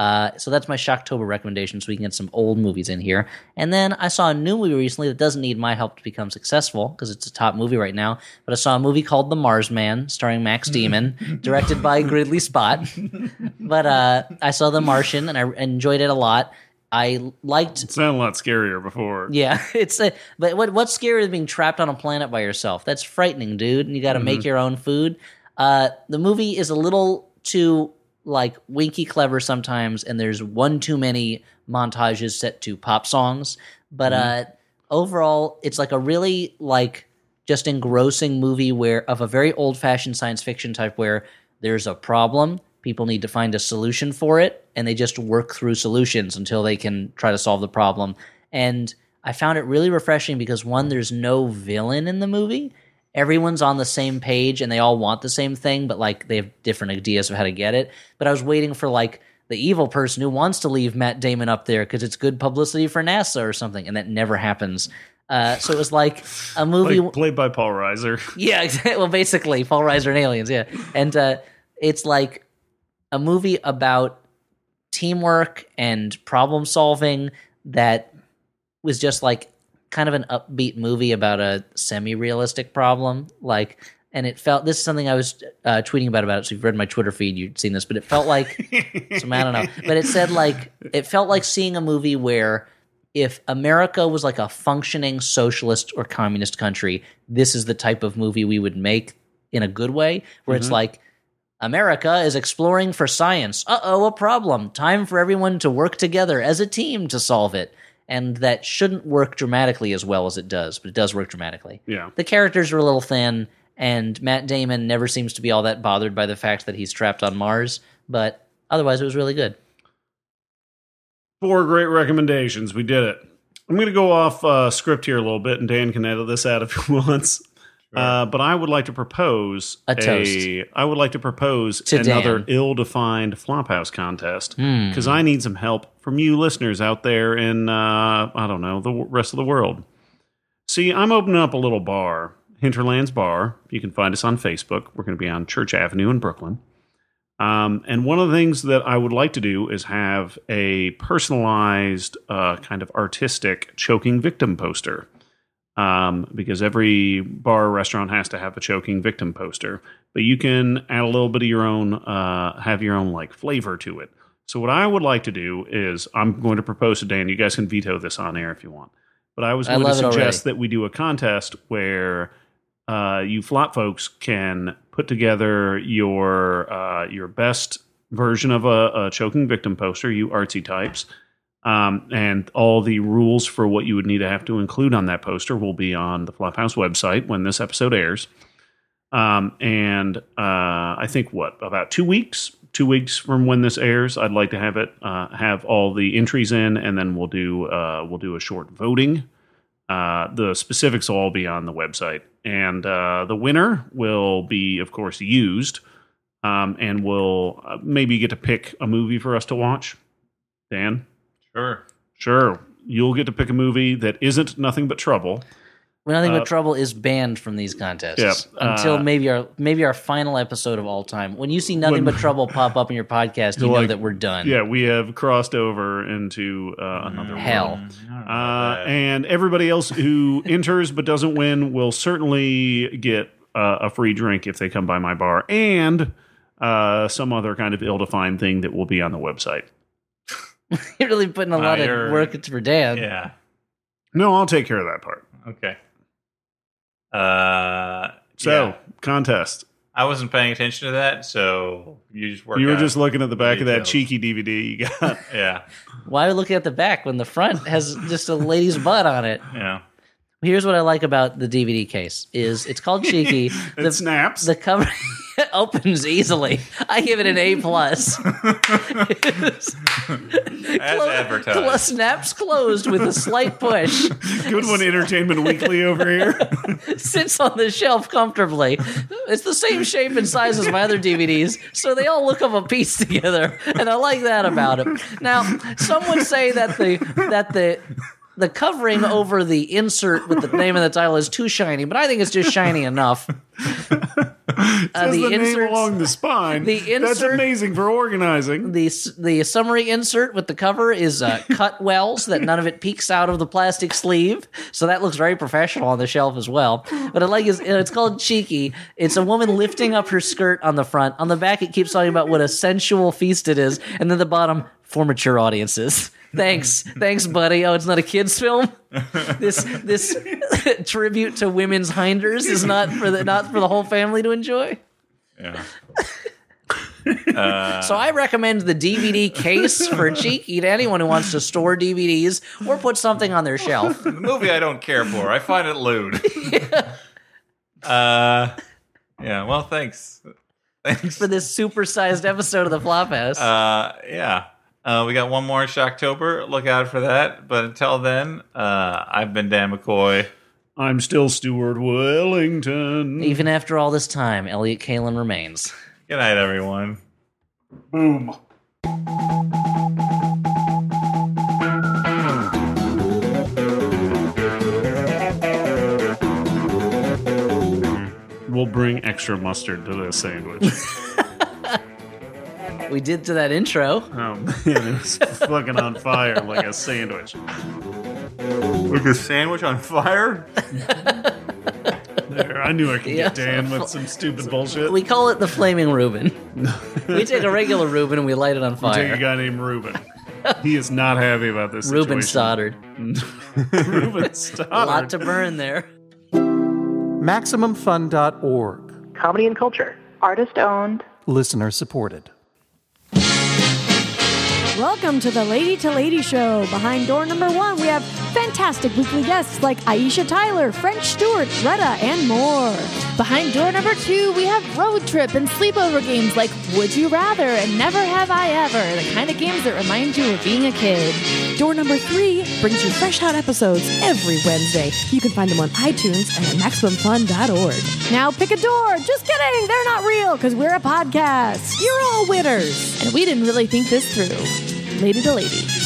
So that's my Shocktober recommendation, so we can get some old movies in here. And then I saw a new movie recently that doesn't need my help to become successful, because it's a top movie right now, but I saw a movie called The Mars Man, starring Max Damon, directed by Ridley Scott. But I saw The Martian, and I enjoyed it a lot. I liked... It sounded a lot scarier before. Yeah, but what's scary is being trapped on a planet by yourself. That's frightening, dude, and you got to make your own food. The movie is a little too... like winky clever sometimes, and there's one too many montages set to pop songs. But overall, it's like a really like just engrossing movie of a very old fashioned science fiction type where there's a problem, people need to find a solution for it, and they just work through solutions until they can try to solve the problem. And I found it really refreshing because one, there's no villain in the movie. Everyone's on the same page and they all want the same thing, but like they have different ideas of how to get it. But I was waiting for like the evil person who wants to leave Matt Damon up there because it's good publicity for NASA or something, and that never happens. So it was like a movie played by Paul Reiser. Yeah, exactly. Well, basically Paul Reiser and aliens. Yeah, and it's like a movie about teamwork and problem solving that was just like kind of an upbeat movie about a semi-realistic problem, and it felt, this is something I was tweeting about it, so if you've read my Twitter feed, you'd seen this, but it felt like, I don't know, but it said like, it felt like seeing a movie where if America was like a functioning socialist or communist country, this is the type of movie we would make in a good way, where it's like, America is exploring for science. Uh-oh, a problem. Time for everyone to work together as a team to solve it. And that shouldn't work dramatically as well as it does, but it does work dramatically. Yeah. The characters are a little thin, and Matt Damon never seems to be all that bothered by the fact that he's trapped on Mars, but otherwise it was really good. 4 great recommendations. We did it. I'm going to go off script here a little bit, and Dan can edit this out if he wants. But I would like to propose a toast. I would like to propose to another Dan. ill-defined Flophouse contest, because I need some help from you listeners out there in I don't know, the rest of the world. See, I'm opening up a little bar, Hinterlands Bar. You can find us on Facebook. We're going to be on Church Avenue in Brooklyn. And one of the things that I would like to do is have a personalized, kind of artistic choking victim poster. Because every bar or restaurant has to have a choking victim poster. But you can add a little bit of your own, have your own like flavor to it. So what I would like to do is, I'm going to propose to Dan. You guys can veto this on air if you want. But I was going to suggest that we do a contest where you flop folks can put together your best version of a choking victim poster, you artsy types. And all the rules for what you would need to have to include on that poster will be on the Flophouse website when this episode airs. I think about 2 weeks? 2 weeks from when this airs, I'd like to have it have all the entries in, and then we'll do a short voting. The specifics will all be on the website, and the winner will be, of course, used, and we'll maybe get to pick a movie for us to watch. Dan? Sure. You'll get to pick a movie that isn't Nothing But Trouble. Nothing But Trouble is banned from these contests until maybe our final episode of all time. When you see Nothing But Trouble pop up in your podcast, you know that we're done. Yeah, we have crossed over into another hell. And everybody else who enters but doesn't win will certainly get a free drink if they come by my bar, and some other kind of ill-defined thing that will be on the website. You're really putting a lot of work for Dan. Yeah. No, I'll take care of that part. Okay. Contest. I wasn't paying attention to that, so you just work. You were just looking at the back of that details. cheeky DVD you got. Yeah. Why are we looking at the back when the front has just a lady's butt on it? Yeah. Here's what I like about the DVD case: is it's called Cheeky. It snaps. The cover opens easily. I give it an A+. As advertised. Snaps closed with a slight push. Good one, Entertainment Weekly over here. Sits on the shelf comfortably. It's the same shape and size as my other DVDs, so they all look of a piece together, and I like that about it. Now, some would say that the covering over the insert with the name of the title is too shiny, but I think it's just shiny enough. The name along the spine. That's amazing for organizing. The summary insert with the cover is cut well so that none of it peeks out of the plastic sleeve. So that looks very professional on the shelf as well. But I like it's called Cheeky. It's a woman lifting up her skirt on the front. On the back, it keeps talking about what a sensual feast it is, and then the bottom, for mature audiences. Thanks, buddy. Oh, it's not a kids' film. This tribute to women's hinders is not for the whole family to enjoy. Yeah. So I recommend the DVD case for Cheeky to anyone who wants to store DVDs or put something on their shelf. The movie I don't care for. I find it lewd. Yeah. Well, thanks. For this supersized episode of the Flophouse. Yeah. We got one more Shocktober. Look out for that. But until then, I've been Dan McCoy. I'm still Stuart Wellington. Even after all this time, Elliot Kalin remains. Good night, everyone. Boom. We'll bring extra mustard to this sandwich. We did to that intro. Oh man, it was fucking on fire like a sandwich. Like a sandwich on fire? There, I knew I could get Dan with some stupid bullshit. We call it the Flaming Reuben. We take a regular Reuben and we light it on fire. Take a guy named Reuben. He is not happy about this Ruben situation. Stoddard. Ruben Stoddard. A lot to burn there. MaximumFun.org. Comedy and culture. Artist owned. Listener supported. Welcome to the Lady to Lady Show. Behind door number 1, we have fantastic weekly guests like Aisha Tyler, French Stewart, Retta, and more. Behind door number 2, we have road trip and sleepover games like Would You Rather and Never Have I Ever, the kind of games that remind you of being a kid. Door number 3 brings you fresh hot episodes every Wednesday. You can find them on iTunes and at MaximumFun.org. Now pick a door. Just kidding. They're not real because we're a podcast. You're all winners. And we didn't really think this through. Lady to Lady.